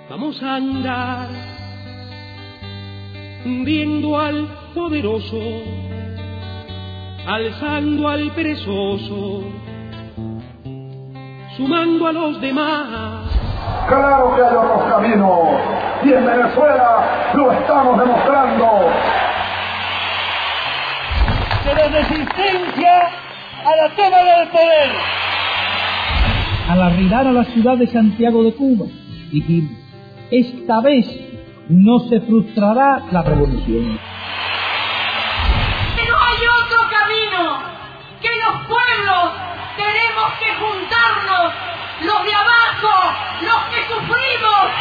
Vamos a andar viendo al poderoso, alzando al perezoso, sumando a los demás. Claro que hay otros caminos, y en Venezuela lo estamos demostrando. De la resistencia a la toma del poder. Al arribar a la ciudad de Santiago de Cuba, dijimos, esta vez no se frustrará la revolución. Que no hay otro camino, que los pueblos tenemos que juntarnos, los de abajo, los que sufrimos.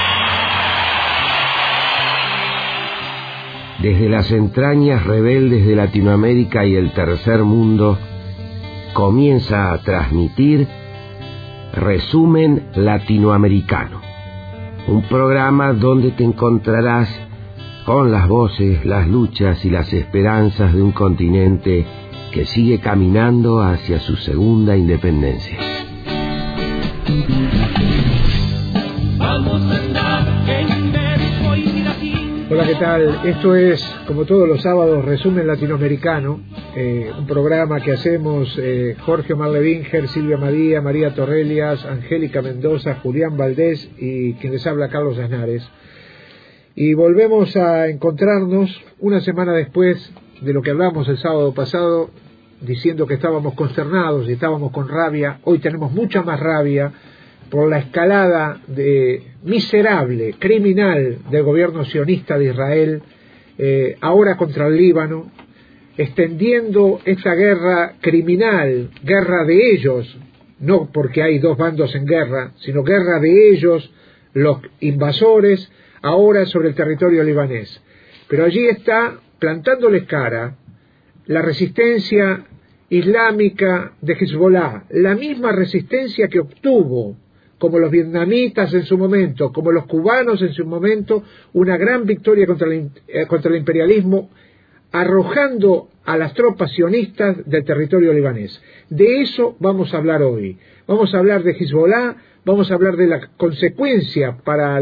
Desde las entrañas rebeldes de Latinoamérica y el tercer mundo, comienza a transmitir Resumen Latinoamericano, un programa donde te encontrarás con las voces, las luchas y las esperanzas de un continente que sigue caminando hacia su segunda independencia. Vamos a andar en verso y latín. Hola, ¿qué tal? Esto es, como todos los sábados, Resumen Latinoamericano, un programa que hacemos Jorge Omar Levinger, Silvia Madía, María Torrelias, Angélica Mendoza, Julián Valdés y quien les habla, Carlos Aznares. Y volvemos a encontrarnos una semana después de lo que hablamos el sábado pasado, diciendo que estábamos consternados y estábamos con rabia. Hoy tenemos mucha más rabia por la escalada miserable, criminal del gobierno sionista de Israel, ahora contra el Líbano, extendiendo esa guerra criminal, guerra de ellos, no porque hay dos bandos en guerra, sino guerra de ellos, los invasores, ahora sobre el territorio libanés. Pero allí está, plantándoles cara, la resistencia islámica de Hezbollah, la misma resistencia que obtuvo, como los vietnamitas en su momento, como los cubanos en su momento, una gran victoria contra el imperialismo, arrojando a las tropas sionistas del territorio libanés. De eso vamos a hablar hoy. Vamos a hablar de Hezbollah, vamos a hablar de la consecuencia para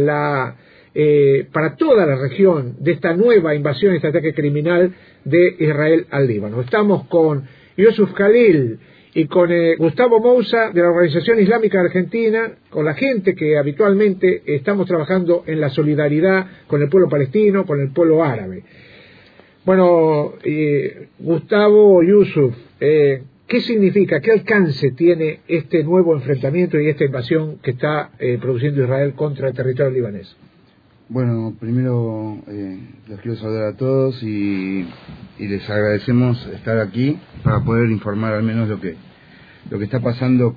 toda la región de esta nueva invasión, este ataque criminal de Israel al Líbano. Estamos con Yusuf Khalil y con Gustavo Moussa de la Organización Islámica Argentina, con la gente que habitualmente estamos trabajando en la solidaridad con el pueblo palestino, con el pueblo árabe. Bueno, Gustavo, Yusuf, ¿qué significa, qué alcance tiene este nuevo enfrentamiento y esta invasión que está produciendo Israel contra el territorio libanés? Bueno, primero los quiero saludar a todos y les agradecemos estar aquí para poder informar al menos lo que está pasando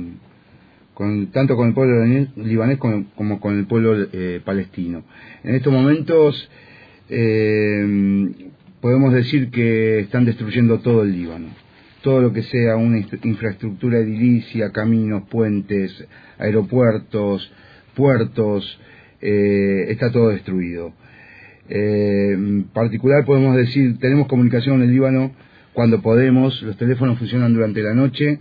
tanto con el pueblo libanés como con el pueblo palestino. En estos momentos podemos decir que están destruyendo todo el Líbano, todo lo que sea una infraestructura edilicia, caminos, puentes, aeropuertos, puertos, está todo destruido. En particular podemos decir, tenemos comunicación en el Líbano cuando podemos, los teléfonos funcionan durante la noche,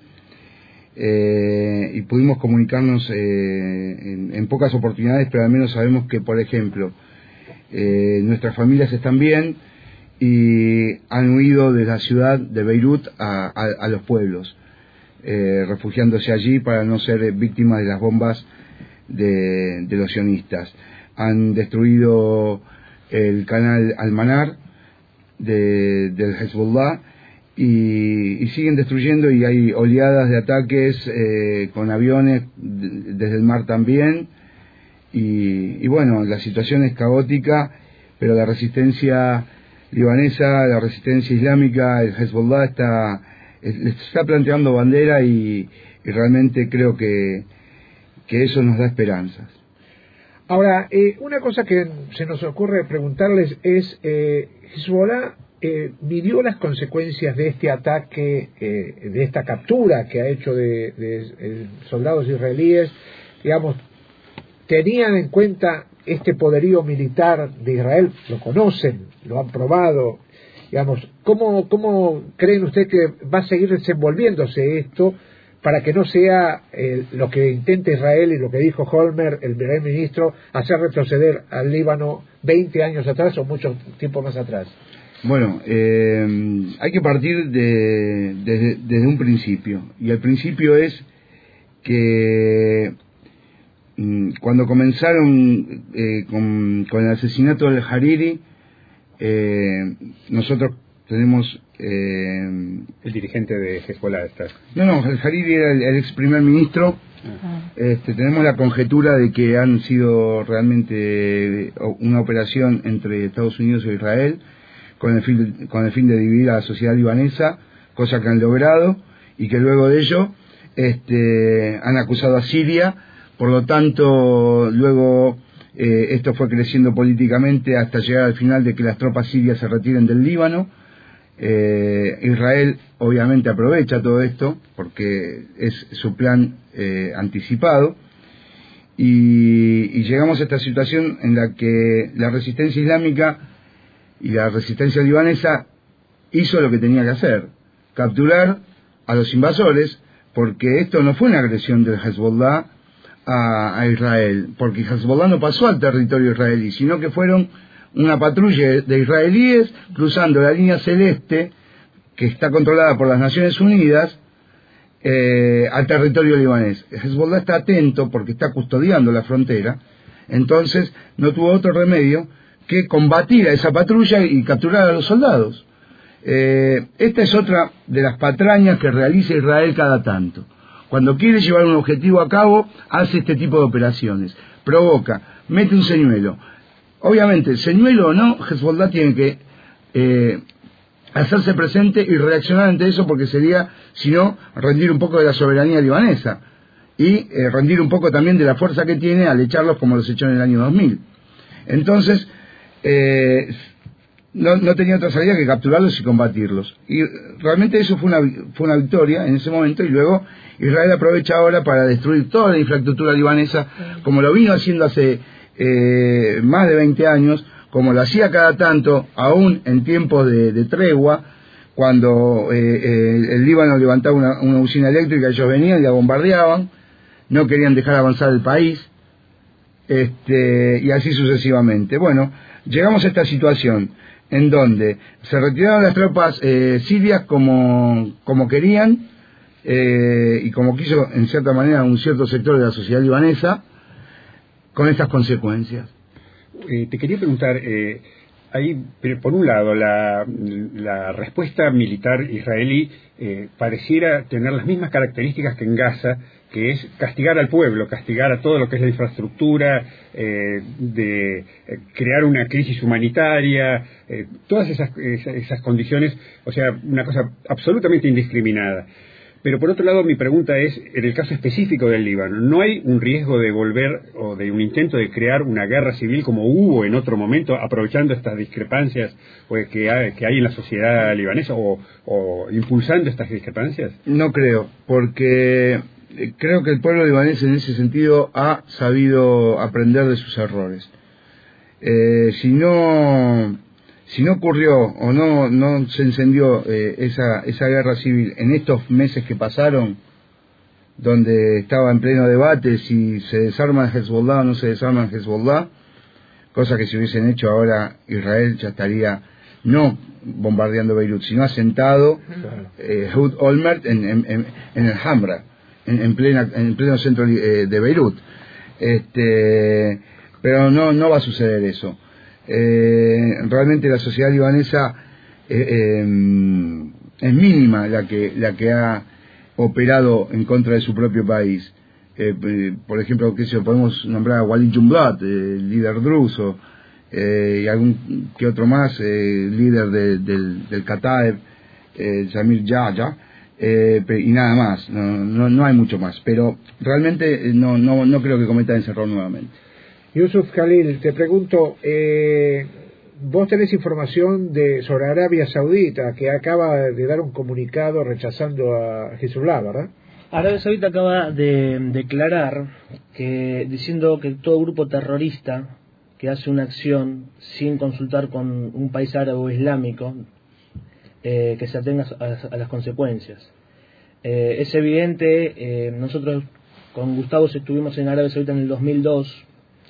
y pudimos comunicarnos en pocas oportunidades, pero al menos sabemos que, por ejemplo, nuestras familias están bien y han huido de la ciudad de Beirut a los pueblos, refugiándose allí para no ser víctimas de las bombas de los sionistas. Han destruido el canal Al-Manar del Hezbollah y siguen destruyendo, y hay oleadas de ataques con aviones desde el mar también, y bueno, la situación es caótica, pero la resistencia libanesa, la resistencia islámica, el Hezbollah está planteando bandera, y realmente creo que eso nos da esperanzas. Ahora, una cosa que se nos ocurre preguntarles es, Hezbollah midió las consecuencias de este ataque, de esta captura que ha hecho de soldados israelíes, digamos, tenían en cuenta este poderío militar de Israel, lo conocen, lo han probado, digamos, ¿cómo creen ustedes que va a seguir desenvolviéndose esto para que no sea lo que intenta Israel y lo que dijo Holmer, el primer ministro, hacer retroceder al Líbano 20 años atrás o mucho tiempo más atrás? Bueno, hay que partir desde un principio, y el principio es que cuando comenzaron con el asesinato del Hariri, nosotros tenemos... el dirigente de Hezbollah está. No, el Hariri era el ex primer ministro. Tenemos la conjetura de que han sido realmente una operación entre Estados Unidos e Israel con el fin de dividir a la sociedad libanesa, cosa que han logrado, y que luego de ello han acusado a Siria. Por lo tanto, luego esto fue creciendo políticamente hasta llegar al final de que las tropas sirias se retiren del Líbano. Israel obviamente aprovecha todo esto porque es su plan anticipado, y llegamos a esta situación en la que la resistencia islámica y la resistencia libanesa hizo lo que tenía que hacer: capturar a los invasores, porque esto no fue una agresión del Hezbollah a Israel, porque Hezbollah no pasó al territorio israelí, sino que fueron una patrulla de israelíes cruzando la línea celeste, que está controlada por las Naciones Unidas, al territorio libanés. Hezbollah está atento porque está custodiando la frontera, entonces no tuvo otro remedio que combatir a esa patrulla y capturar a los soldados. Esta es otra de las patrañas que realiza Israel cada tanto. Cuando quiere llevar un objetivo a cabo, hace este tipo de operaciones. Provoca, mete un señuelo. Obviamente, señuelo o no, Hezbollah tiene que hacerse presente y reaccionar ante eso, porque sería, si no, rendir un poco de la soberanía libanesa y rendir un poco también de la fuerza que tiene al echarlos como los echó en el año 2000. Entonces, no tenía otra salida que capturarlos y combatirlos. Y realmente eso fue una victoria en ese momento, y luego Israel aprovecha ahora para destruir toda la infraestructura libanesa, como lo vino haciendo hace más de 20 años, como lo hacía cada tanto, aún en tiempos de tregua, cuando el Líbano levantaba una usina eléctrica, ellos venían y la bombardeaban, no querían dejar avanzar el país, y así sucesivamente. Bueno, llegamos a esta situación en donde se retiraron las tropas sirias como querían, y como quiso en cierta manera un cierto sector de la sociedad libanesa, con estas consecuencias. Te quería preguntar, ahí, por un lado, la respuesta militar israelí pareciera tener las mismas características que en Gaza, que es castigar al pueblo, castigar a todo lo que es la infraestructura, de crear una crisis humanitaria, todas esas condiciones, o sea, una cosa absolutamente indiscriminada. Pero por otro lado, mi pregunta es, en el caso específico del Líbano, ¿no hay un riesgo de volver o de un intento de crear una guerra civil como hubo en otro momento, aprovechando estas discrepancias que hay en la sociedad libanesa o impulsando estas discrepancias? No creo, porque creo que el pueblo libanés en ese sentido ha sabido aprender de sus errores. Si no ocurrió o no se encendió esa guerra civil en estos meses que pasaron, donde estaba en pleno debate si se desarma el Hezbollah o no se desarma el Hezbollah, cosa que si hubiesen hecho ahora, Israel ya estaría no bombardeando Beirut, sino asentado Ehud Olmert en el Hamra, en pleno centro de Beirut. Pero no va a suceder eso. Realmente la sociedad libanesa es mínima la que ha operado en contra de su propio país. Por ejemplo, podemos nombrar a Walid Jumblat, el líder druso, y algún que otro más, líder del Kataeb, Samir Yahya, y nada más. No hay mucho más, pero realmente no creo que cometan ese error nuevamente. Yusuf Khalil, te pregunto, vos tenés información sobre Arabia Saudita, que acaba de dar un comunicado rechazando a Hezbollah, ¿verdad? Arabia Saudita acaba de declarar diciendo que todo grupo terrorista que hace una acción sin consultar con un país árabe o islámico, que se atenga a las consecuencias. Es evidente, nosotros con Gustavo estuvimos en Arabia Saudita en el 2002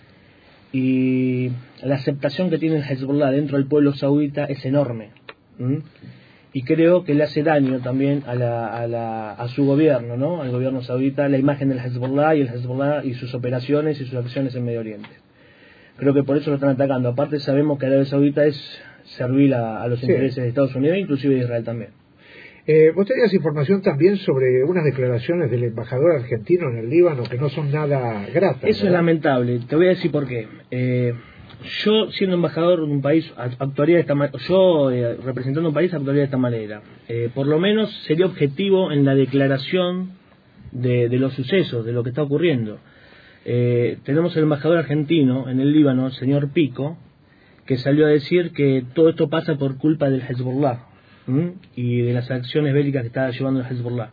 y la aceptación que tiene el Hezbollah dentro del pueblo saudita es enorme. Y creo que le hace daño también a su gobierno, ¿no? Al gobierno saudita, la imagen del Hezbollah y el Hezbollah y sus operaciones y sus acciones en Medio Oriente. Creo que por eso lo están atacando. Aparte sabemos que Arabia Saudita es servil a los intereses de Estados Unidos, inclusive de Israel también. Vos tenías información también sobre unas declaraciones del embajador argentino en el Líbano que no son nada gratas. Eso es lamentable. Te voy a decir por qué. Yo, siendo embajador de un país, actuaría de esta manera. Yo, representando un país, actuaría de esta manera. Por lo menos sería objetivo en la declaración de los sucesos, de lo que está ocurriendo. Tenemos el embajador argentino en el Líbano, el señor Pico, que salió a decir que todo esto pasa por culpa del Hezbollah y de las acciones bélicas que está llevando el Hezbollah.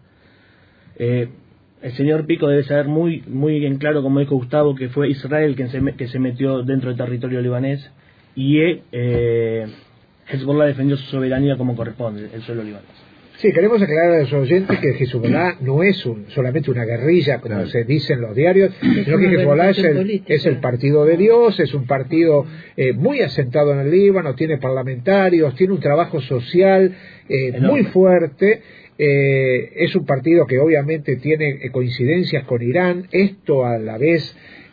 El señor Pico debe saber muy bien claro, como dijo Gustavo, que fue Israel que se metió dentro del territorio libanés y Hezbollah defendió su soberanía como corresponde, el suelo libanés. Sí, queremos aclarar a los oyentes que Hezbollah no es solamente una guerrilla, como se dice en los diarios, sino que Hezbollah es el partido de Dios, es un partido muy asentado en el Líbano, tiene parlamentarios, tiene un trabajo social muy fuerte. Es un partido que obviamente tiene coincidencias con Irán. Esto a la vez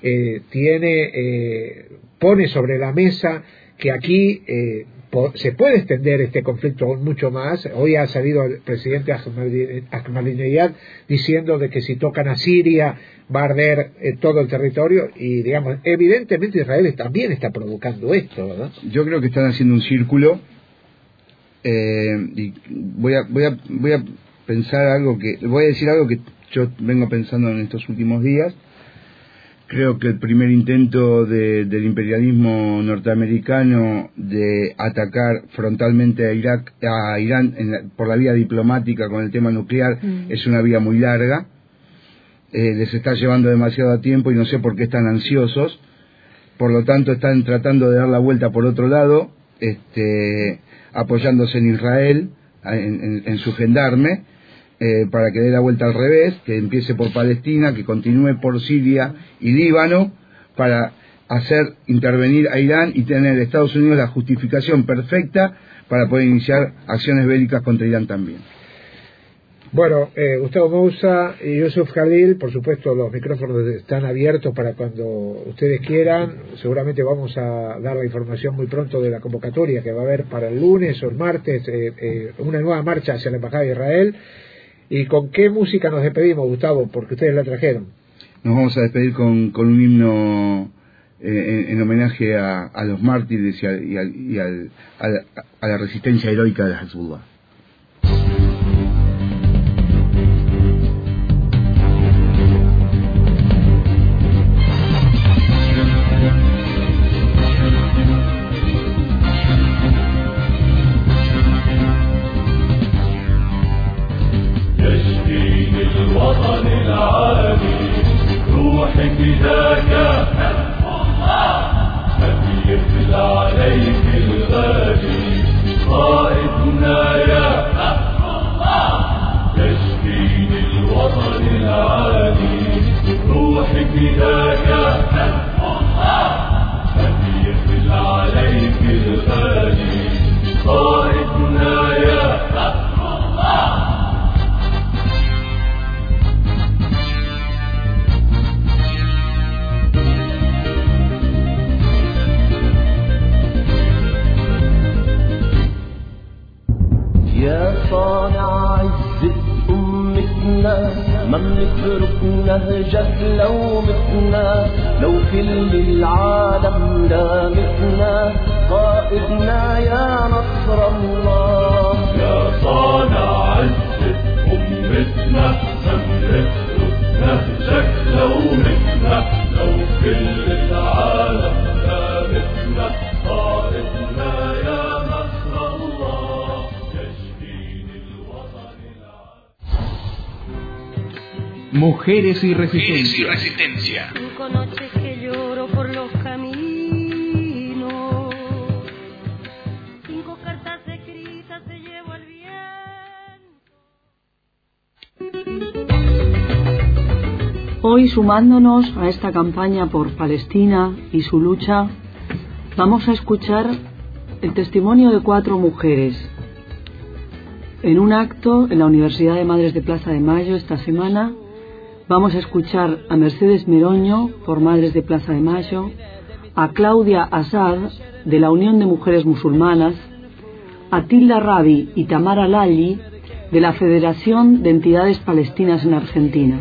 pone sobre la mesa que aquí se puede extender este conflicto mucho más. Hoy ha salido el presidente Ahmadinejad diciendo de que si tocan a Siria va a arder todo el territorio y, digamos, evidentemente Israel también está provocando esto, ¿verdad? Yo creo que están haciendo un círculo y voy a pensar voy a decir algo que yo vengo pensando en estos últimos días. Creo que el primer intento del imperialismo norteamericano de atacar frontalmente a Irán por la vía diplomática con el tema nuclear es una vía muy larga. Les está llevando demasiado tiempo y no sé por qué están ansiosos. Por lo tanto, están tratando de dar la vuelta por otro lado, apoyándose en Israel, en su gendarme, para que dé la vuelta al revés, que empiece por Palestina, que continúe por Siria y Líbano, para hacer intervenir a Irán y tener Estados Unidos la justificación perfecta para poder iniciar acciones bélicas contra Irán también. Bueno, Gustavo Moussa y Yusuf Khalil, por supuesto los micrófonos están abiertos para cuando ustedes quieran. Seguramente vamos a dar la información muy pronto de la convocatoria que va a haber para el lunes o el martes, una nueva marcha hacia la Embajada de Israel. ¿Y con qué música nos despedimos, Gustavo? Porque ustedes la trajeron. Nos vamos a despedir con un himno en homenaje a los mártires y a la resistencia heroica de Hezbollah. ما بنترك نهجك لو متنا لو كل العالم لامتنا قائدنا يا نصر الله يا صانع عزة أمتنا ما بنترك نهجك لو متنا لو كل العالم لامتنا قائدنا يا نصر الله يشفين الوطن Mujeres y Resistencia. 5 noches que lloro por los caminos, 5 cartas escritas se llevo el viento. Hoy, sumándonos a esta campaña por Palestina y su lucha, vamos a escuchar el testimonio de 4 mujeres. En un acto en la Universidad de Madres de Plaza de Mayo esta semana, vamos a escuchar a Mercedes Meroño, por Madres de Plaza de Mayo, a Claudia Asad, de la Unión de Mujeres Musulmanas, a Tilda Rabi y Tamara Lalli, de la Federación de Entidades Palestinas en Argentina.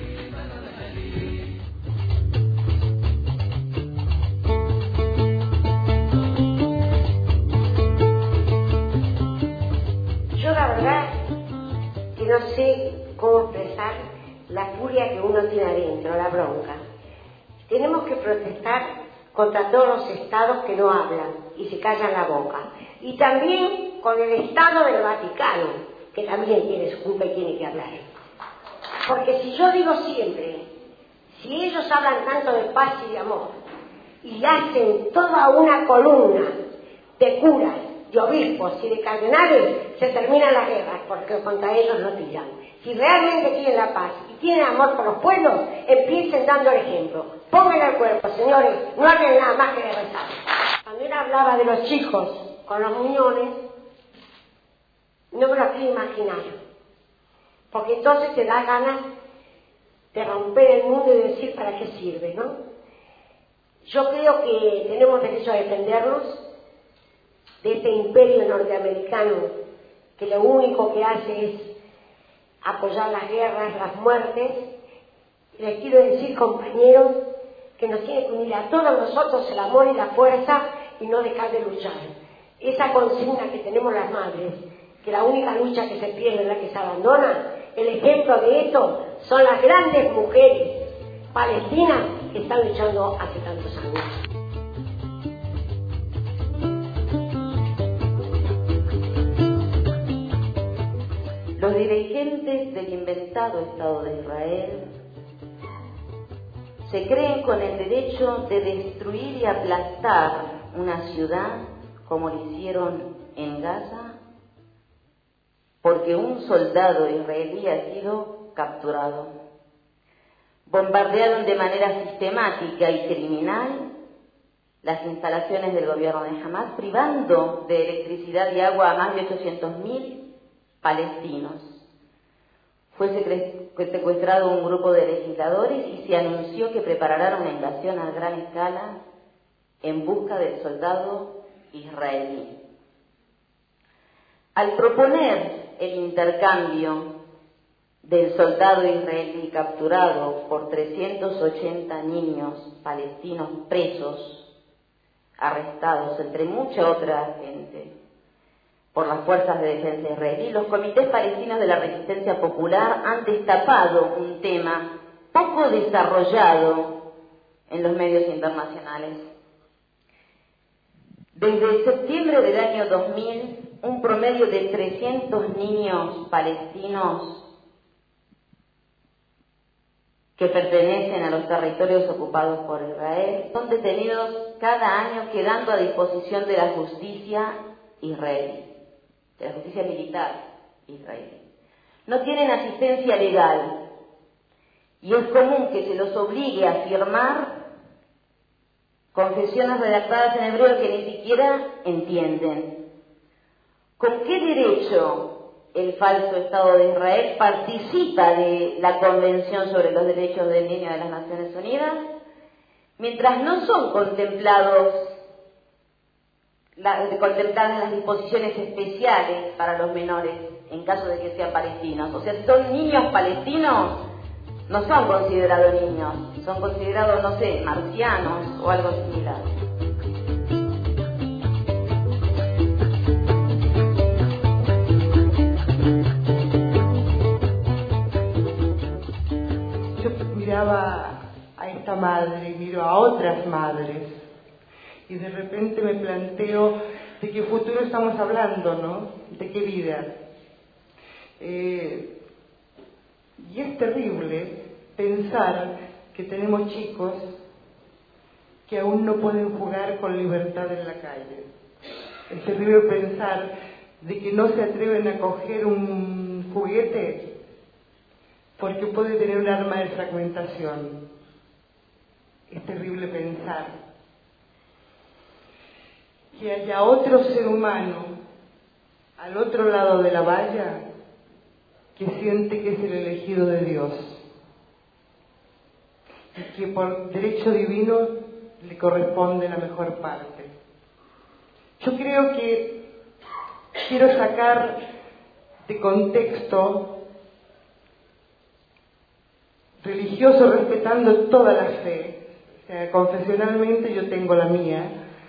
Yo la verdad que no sé cómo expresar la furia que uno tiene adentro, la bronca. Tenemos que protestar contra todos los estados que no hablan y se callan la boca. Y también con el Estado del Vaticano, que también tiene su culpa y tiene que hablar. Porque si yo digo siempre, si ellos hablan tanto de paz y de amor, y hacen toda una columna de curas, de obispos y de cardenales, se terminan las guerras, porque contra ellos no tiran. Si realmente quieren la paz y tienen amor por los pueblos, empiecen dando el ejemplo. Pongan el cuerpo, señores, no hablen nada más que de rezar. Cuando él hablaba de los chicos con los muñones, no me lo quiero imaginar, porque entonces te da ganas de romper el mundo y decir para qué sirve, ¿no? Yo creo que tenemos derecho a defendernos de este imperio norteamericano que lo único que hace es apoyar las guerras, las muertes. Y les quiero decir, compañeros, que nos tiene que unir a todos nosotros el amor y la fuerza y no dejar de luchar. Esa consigna que tenemos las madres, que la única lucha que se pierde es la que se abandona, el ejemplo de esto son las grandes mujeres palestinas que están luchando hace tantos años. Los dirigentes del inventado Estado de Israel se creen con el derecho de destruir y aplastar una ciudad como lo hicieron en Gaza, porque un soldado israelí ha sido capturado. Bombardearon de manera sistemática y criminal las instalaciones del gobierno de Hamás, privando de electricidad y agua a más de 800.000 palestinos. Fue secuestrado un grupo de legisladores y se anunció que prepararán una invasión a gran escala en busca del soldado israelí. Al proponer el intercambio del soldado israelí capturado por 380 niños palestinos presos, arrestados, entre mucha otra gente, por las fuerzas de defensa israelí, los comités palestinos de la resistencia popular han destapado un tema poco desarrollado en los medios internacionales. Desde septiembre del año 2000, un promedio de 300 niños palestinos que pertenecen a los territorios ocupados por Israel son detenidos cada año, quedando a disposición de la justicia israelí, de la justicia militar israelí. No tienen asistencia legal y es común que se los obligue a firmar confesiones redactadas en hebreo que ni siquiera entienden. ¿Con qué derecho el falso Estado de Israel participa de la Convención sobre los Derechos del Niño de las Naciones Unidas, mientras no son contempladas las disposiciones especiales para los menores en caso de que sean palestinos? O sea, si son niños palestinos, no son considerados niños, son considerados, no sé, marcianos o algo similar. Yo miraba a esta madre y miro a otras madres y de repente me planteo de qué futuro estamos hablando, ¿no? De qué vida. Y es terrible pensar que tenemos chicos que aún no pueden jugar con libertad en la calle. Es terrible pensar de que no se atreven a coger un juguete porque puede tener un arma de fragmentación. Es terrible pensar que haya otro ser humano al otro lado de la valla que siente que es el elegido de Dios y que por derecho divino le corresponde la mejor parte. Yo creo que quiero sacar de contexto religioso, respetando toda la fe. O sea, confesionalmente yo tengo la mía,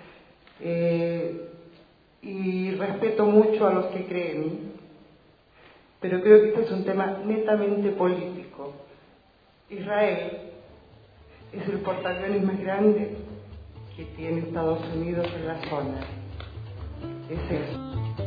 y respeto mucho a los que creen, pero creo que este es un tema netamente político. Israel es el portaaviones más grande que tiene Estados Unidos en la zona. Es eso.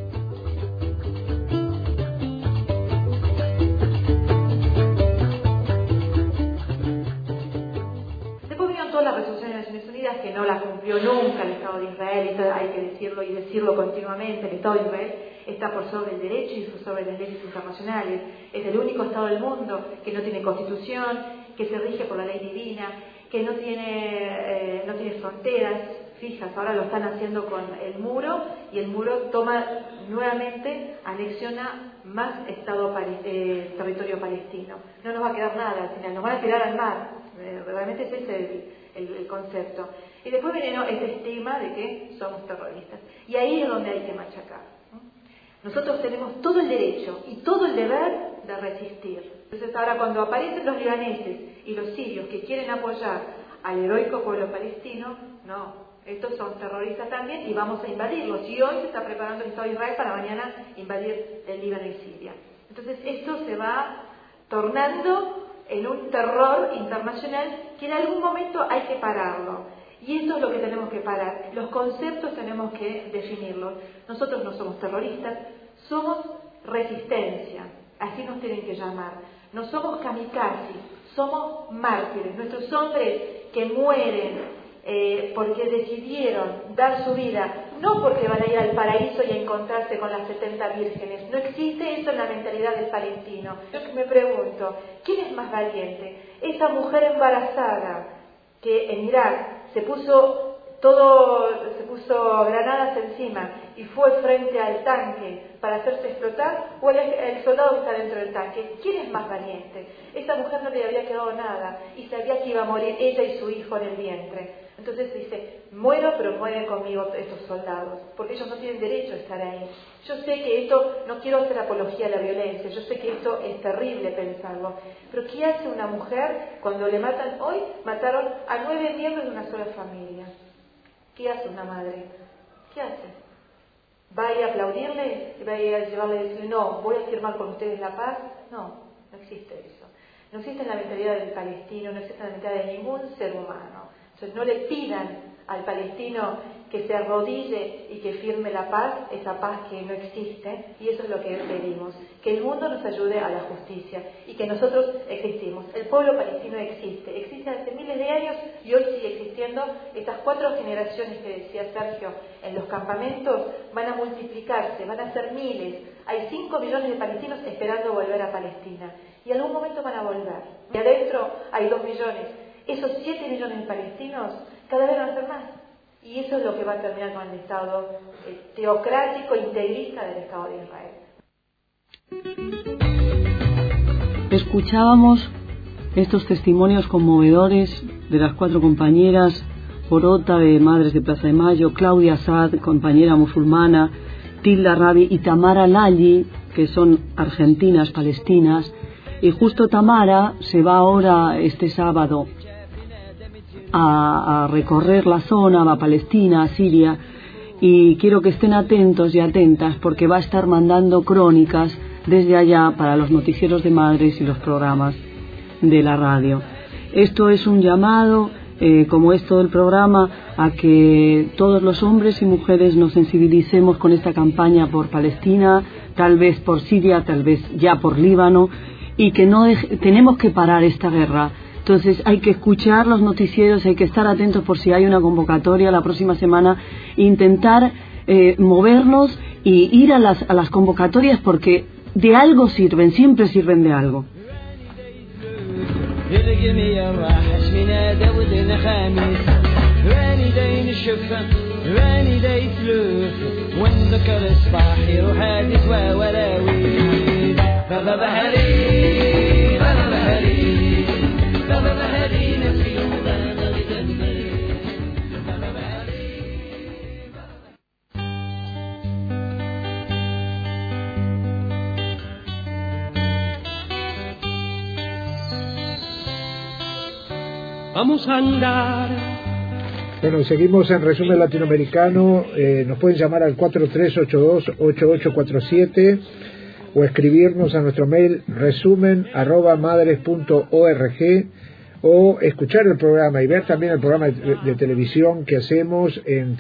La resolución de Naciones Unidas, que no la cumplió nunca el Estado de Israel, y eso hay que decirlo y decirlo continuamente. El Estado de Israel está por sobre el derecho y sobre las leyes internacionales. Es el único Estado del mundo que no tiene constitución, que se rige por la ley divina, que no tiene fronteras fijas. Ahora lo están haciendo con el muro, y el muro toma nuevamente, anexiona más territorio palestino. No nos va a quedar nada al final, nos van a tirar al mar. Realmente ese es el concepto. Y después viene este estigma de que somos terroristas. Y ahí es donde hay que machacar, ¿no? Nosotros tenemos todo el derecho y todo el deber de resistir. Entonces ahora cuando aparecen los libaneses y los sirios que quieren apoyar al heroico pueblo palestino, no, estos son terroristas también y vamos a invadirlos. Y hoy se está preparando el Estado de Israel para mañana invadir el Líbano y Siria. Entonces esto se va tornando en un terror internacional que en algún momento hay que pararlo. Y esto es lo que tenemos que parar. Los conceptos tenemos que definirlos. Nosotros no somos terroristas, somos resistencia. Así nos tienen que llamar. No somos kamikaze, somos mártires. Nuestros hombres que mueren porque decidieron dar su vida, no porque van a ir al paraíso y a encontrarse con las 70 vírgenes. No existe eso en la mentalidad del palestino. Yo me pregunto, ¿quién es más valiente? Esa mujer embarazada que en Irak se puso granadas encima y fue frente al tanque para hacerse explotar, o el soldado que está dentro del tanque. ¿Quién es más valiente? Esa mujer no le había quedado nada y sabía que iba a morir ella y su hijo en el vientre. Entonces dice, muero, pero mueren conmigo estos soldados, porque ellos no tienen derecho a estar ahí. Yo sé que esto, no quiero hacer apología a la violencia, yo sé que esto es terrible pensarlo, pero ¿qué hace una mujer cuando le matan? Hoy mataron a 9 miembros de una sola familia. ¿Qué hace una madre? ¿Qué hace? ¿Va a ir a aplaudirle? ¿Va a ir a llevarle y decirle, no, voy a firmar con ustedes la paz? No, no existe eso. No existe en la mentalidad del palestino, no existe en la mentalidad de ningún ser humano. Entonces no le pidan al palestino que se arrodille y que firme la paz, esa paz que no existe, y eso es lo que pedimos, que el mundo nos ayude a la justicia y que nosotros existimos. El pueblo palestino existe hace miles de años y hoy sigue existiendo. Estas 4 generaciones que decía Sergio en los campamentos van a multiplicarse, van a ser miles. Hay 5 millones de palestinos esperando volver a Palestina y en algún momento van a volver. Y adentro hay 2 millones. Esos 7 millones de palestinos cada vez van a ser más. Y eso es lo que va a terminar con el Estado teocrático, integrista del Estado de Israel. Escuchábamos estos testimonios conmovedores de las 4 compañeras: Orota, de Madres de Plaza de Mayo, Claudia Saad, compañera musulmana, Tilda Rabi y Tamara Lalli, que son argentinas palestinas. Y justo Tamara se va ahora este sábado a recorrer la zona, va a Palestina, a Siria, y quiero que estén atentos y atentas porque va a estar mandando crónicas desde allá para los noticieros de Madres y los programas de la radio. Esto es un llamado, como es todo el programa, a que todos los hombres y mujeres nos sensibilicemos con esta campaña por Palestina, tal vez por Siria, tal vez ya por Líbano, y que tenemos que parar esta guerra. Entonces hay que escuchar los noticieros, hay que estar atentos por si hay una convocatoria la próxima semana, intentar movernos y ir a las convocatorias, porque de algo sirven, siempre sirven de algo. الجميع راحش من هذا ودنا خميس راني داين الشفة راني دايت لوف ونذكر الصباح يروح هادي سوا وراوي بابا بهري بابا بهري بابا بهري نفسي وبابا غدمي بابا بهري. Vamos a andar. Bueno, seguimos en Resumen Latinoamericano. Nos pueden llamar al 4382-8847 o escribirnos a nuestro mail resumen@madres.org o escuchar el programa y ver también el programa de televisión que hacemos en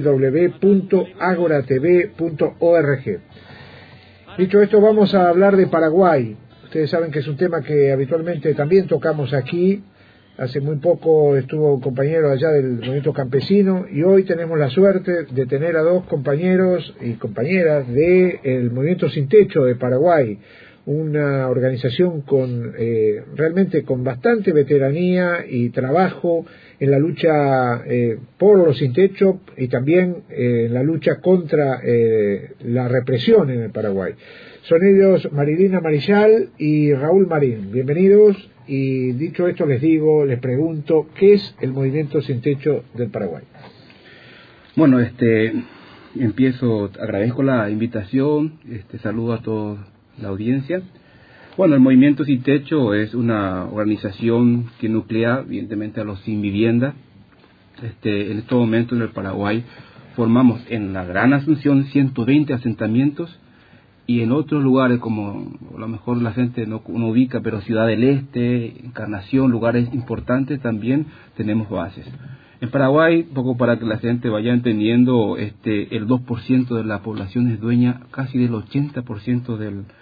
www.agoratv.org. Dicho esto, vamos a hablar de Paraguay. Ustedes saben que es un tema que habitualmente también tocamos aquí. Hace muy poco estuvo un compañero allá del movimiento campesino y hoy tenemos la suerte de tener a dos compañeros y compañeras del movimiento Sin Techo de Paraguay, una organización con realmente con bastante veteranía y trabajo en la lucha por los sin techo y también en la lucha contra la represión en el Paraguay. Son ellos Marilina Marillal y Raúl Marín. Bienvenidos. Y dicho esto les pregunto, ¿qué es el Movimiento Sin Techo del Paraguay? Bueno, agradezco la invitación, saludo a toda la audiencia. Bueno, el Movimiento Sin Techo es una organización que nuclea evidentemente a los sin vivienda. En este momento en el Paraguay formamos en la Gran Asunción 120 asentamientos, y en otros lugares, como a lo mejor la gente no ubica, pero Ciudad del Este, Encarnación, lugares importantes, también tenemos bases. En Paraguay, poco para que la gente vaya entendiendo, el 2% de la población es dueña casi del 80%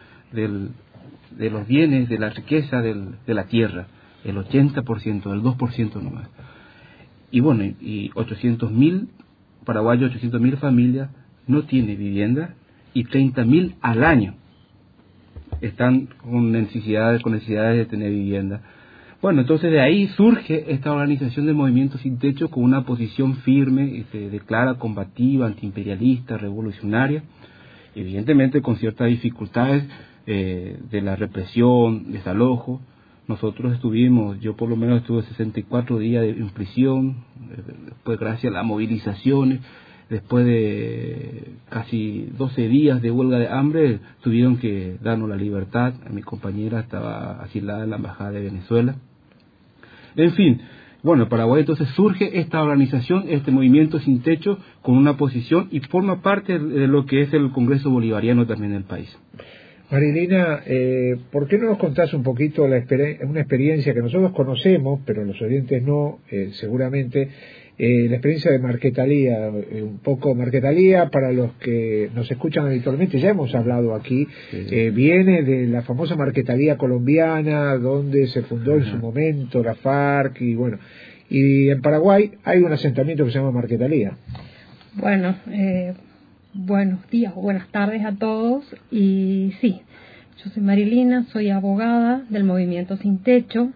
de los bienes, de la riqueza de la tierra, el 80%, el 2% nomás. Y bueno, y 800.000 paraguayos, 800.000 familias no tienen vivienda, y 30.000 al año están con necesidades de tener vivienda. Bueno, entonces de ahí surge esta organización de Movimiento Sin Techo con una posición firme, declara combativa, antiimperialista, revolucionaria, evidentemente con ciertas dificultades de la represión, desalojo. Nosotros yo por lo menos estuve 64 días en prisión, después gracias a las movilizaciones. Después de casi 12 días de huelga de hambre, tuvieron que darnos la libertad. Mi compañera estaba asilada en la Embajada de Venezuela. En fin, bueno, en Paraguay entonces surge esta organización, este Movimiento Sin Techo, con una posición y forma parte de lo que es el Congreso Bolivariano también del país. Marilina, ¿por qué no nos contás un poquito una experiencia que nosotros conocemos, pero los oyentes no, seguramente, la experiencia de Marquetalía, un poco Marquetalía para los que nos escuchan habitualmente, ya hemos hablado aquí, viene de la famosa Marquetalía colombiana, donde se fundó en su momento la FARC, y bueno, y en Paraguay hay un asentamiento que se llama Marquetalía. Bueno, buenos días o buenas tardes a todos, y sí, yo soy Marilina, soy abogada del Movimiento Sin Techo.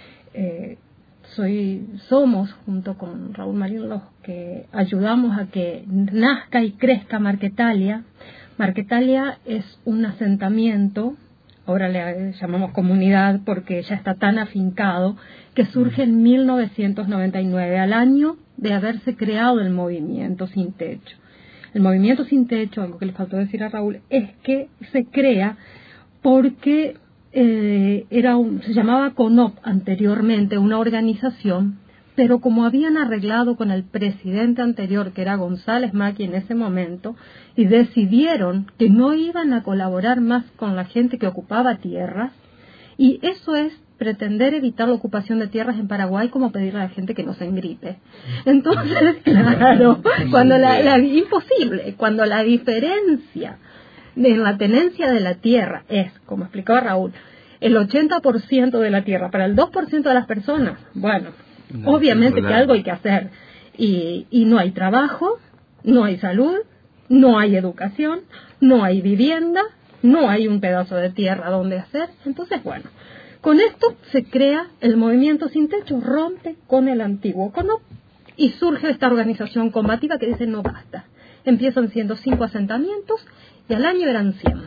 Somos, junto con Raúl Marín, los que ayudamos a que nazca y crezca Marquetalia. Marquetalia es un asentamiento, ahora le llamamos comunidad porque ya está tan afincado, que surge en 1999, al año de haberse creado el Movimiento Sin Techo. El Movimiento Sin Techo, algo que le faltó decir a Raúl, es que se crea porque se llamaba CONOP anteriormente, una organización, pero como habían arreglado con el presidente anterior, que era González Macri en ese momento, y decidieron que no iban a colaborar más con la gente que ocupaba tierras, y eso es pretender evitar la ocupación de tierras en Paraguay como pedirle a la gente que no se engripe. Entonces, claro, cuando imposible, cuando la diferencia en la tenencia de la tierra es, como explicaba Raúl, el 80% de la tierra para el 2% de las personas, bueno, obviamente que algo hay que hacer. Y no hay trabajo, no hay salud, no hay educación, no hay vivienda, no hay un pedazo de tierra donde hacer. Entonces, bueno, Con esto se crea el movimiento sin techo, rompe con el antiguo cono y surge esta organización combativa que dice no basta. Empiezan siendo 5 asentamientos y al año eran 100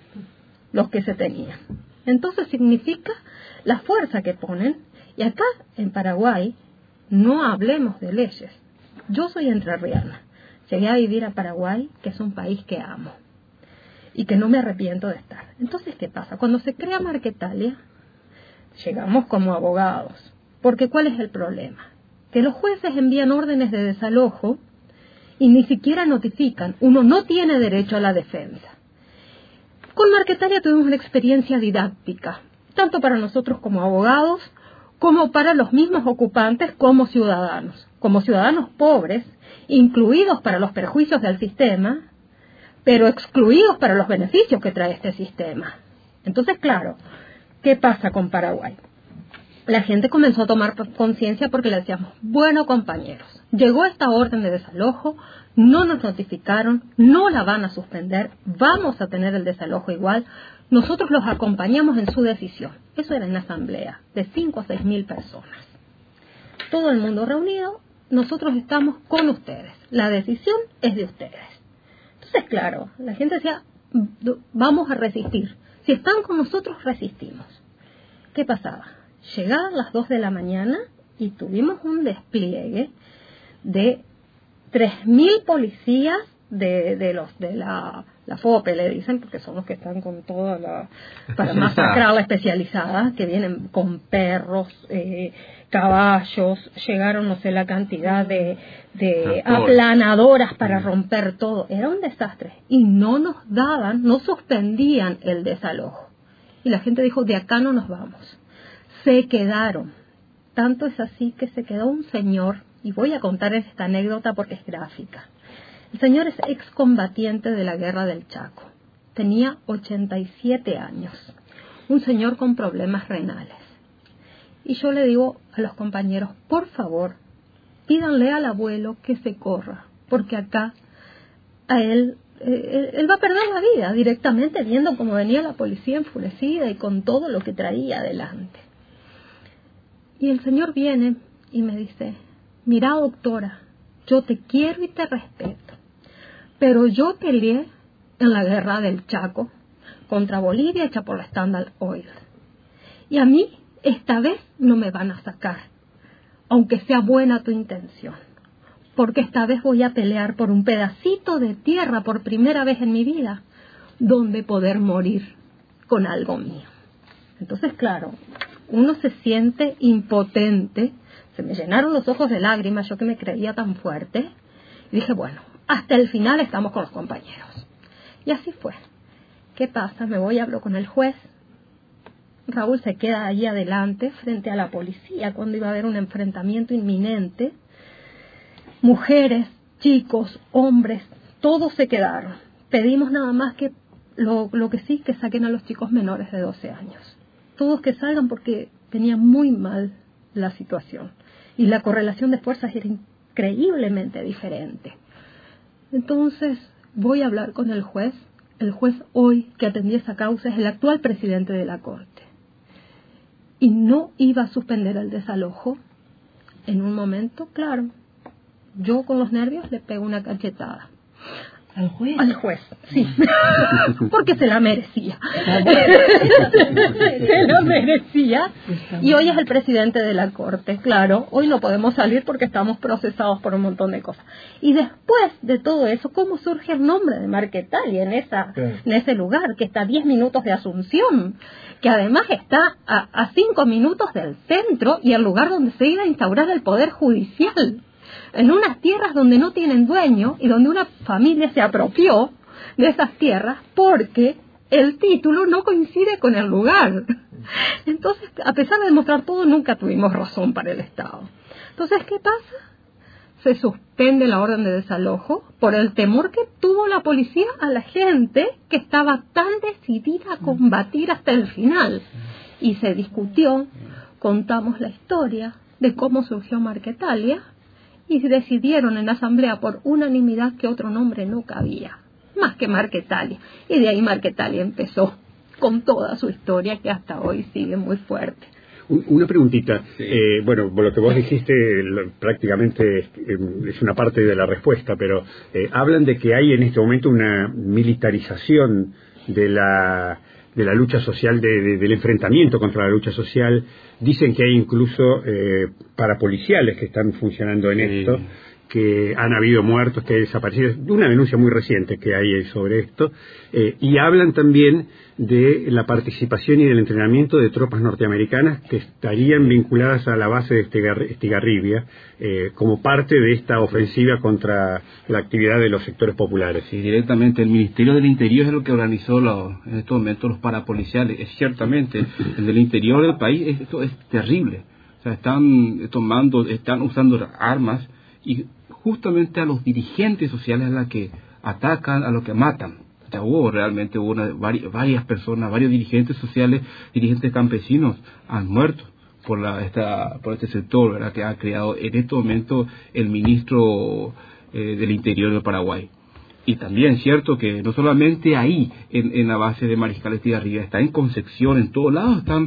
los que se tenían. Entonces significa la fuerza que ponen. Y acá en Paraguay no hablemos de leyes. Yo soy entrerriana. Llegué a vivir a Paraguay, que es un país que amo y que no me arrepiento de estar. Entonces, ¿qué pasa? Cuando se crea Marquetalia, llegamos como abogados. Porque ¿cuál es el problema? Que los jueces envían órdenes de desalojo y ni siquiera notifican. Uno no tiene derecho a la defensa. Con Marquetalia tuvimos una experiencia didáctica, tanto para nosotros como abogados, como para los mismos ocupantes como ciudadanos pobres, incluidos para los perjuicios del sistema, pero excluidos para los beneficios que trae este sistema. Entonces, claro, ¿qué pasa con Paraguay? La gente comenzó a tomar conciencia porque le decíamos, bueno compañeros, llegó esta orden de desalojo, no nos notificaron, no la van a suspender, vamos a tener el desalojo igual, nosotros los acompañamos en su decisión. Eso era en asamblea, de 5 a 6 mil personas. Todo el mundo reunido, nosotros estamos con ustedes, la decisión es de ustedes. Entonces, claro, la gente decía, vamos a resistir, si están con nosotros resistimos. ¿Qué pasaba? Llegaban las 2 de la mañana y tuvimos un despliegue de 3.000 policías de la FOPE, le dicen, porque son los que están con toda la... para masacrar la especializada, que vienen con perros, caballos, llegaron no sé la cantidad de aplanadoras para romper todo. Era un desastre. Y no nos daban, no suspendían el desalojo. Y la gente dijo, de acá no nos vamos. Se quedaron. Tanto es así que se quedó un señor, y voy a contar esta anécdota porque es gráfica. El señor es excombatiente de la guerra del Chaco. Tenía 87 años. Un señor con problemas renales. Y yo le digo a los compañeros, por favor, pídanle al abuelo que se corra, porque acá a él va a perder la vida directamente viendo cómo venía la policía enfurecida y con todo lo que traía adelante. Y el señor viene y me dice, mira doctora, yo te quiero y te respeto, pero yo peleé en la guerra del Chaco contra Bolivia hecha por la Standard Oil. Y a mí esta vez no me van a sacar, aunque sea buena tu intención, porque esta vez voy a pelear por un pedacito de tierra por primera vez en mi vida, donde poder morir con algo mío. Entonces, claro, uno se siente impotente, se me llenaron los ojos de lágrimas, yo que me creía tan fuerte, y dije, bueno, hasta el final estamos con los compañeros. Y así fue. ¿Qué pasa? Me voy y hablo con el juez. Raúl se queda ahí adelante frente a la policía cuando iba a haber un enfrentamiento inminente. Mujeres, chicos, hombres, todos se quedaron. Pedimos nada más que lo que sí, que saquen a los chicos menores de 12 años. Todos que salgan porque tenía muy mal la situación. Y la correlación de fuerzas era increíblemente diferente. Entonces voy a hablar con el juez. El juez hoy que atendía esa causa es el actual presidente de la Corte. Y no iba a suspender el desalojo. En un momento, claro, yo con los nervios le pego una cachetada. ¿Al juez? Al juez, sí. Porque se la merecía. Se la merecía. Y hoy es el presidente de la Corte. Claro, hoy no podemos salir porque estamos procesados por un montón de cosas. Y después de todo eso, ¿cómo surge el nombre de Marquetalia en ese lugar? Que está a 10 minutos de Asunción. Que además está a 5 minutos del centro y el lugar donde se iba a instaurar el Poder Judicial. En unas tierras donde no tienen dueño y donde una familia se apropió de esas tierras porque el título no coincide con el lugar. Entonces, a pesar de demostrar todo, nunca tuvimos razón para el Estado. Entonces, ¿qué pasa? Se suspende la orden de desalojo por el temor que tuvo la policía a la gente que estaba tan decidida a combatir hasta el final. Y se discutió, contamos la historia de cómo surgió Marquetalia, y decidieron en la asamblea por unanimidad que otro nombre no cabía, más que Marquetalia. Y de ahí Marquetalia empezó con toda su historia que hasta hoy sigue muy fuerte. Una preguntita. Sí. Bueno, lo que vos dijiste prácticamente es una parte de la respuesta, pero hablan de que hay en este momento una militarización de la lucha social, del enfrentamiento contra la lucha social. Dicen que hay incluso parapoliciales que están funcionando en esto, que han habido muertos, que hay desaparecidos, una denuncia muy reciente que hay sobre esto, y hablan también de la participación y del entrenamiento de tropas norteamericanas que estarían vinculadas a la base de Estigarribia como parte de esta ofensiva contra la actividad de los sectores populares. Sí, directamente el Ministerio del Interior es lo que organizó en estos momentos los parapoliciales. Es ciertamente, el del interior del país, esto es terrible. O sea, están usando armas y justamente a los dirigentes sociales a los que atacan, a los que matan. O sea, hubo varias personas, varios dirigentes sociales, dirigentes campesinos han muerto por este sector, ¿verdad?, que ha creado en este momento el ministro del Interior de Paraguay. Y también es cierto que no solamente ahí, en la base de Mariscal Estigarribia, está en Concepción, en todos lados están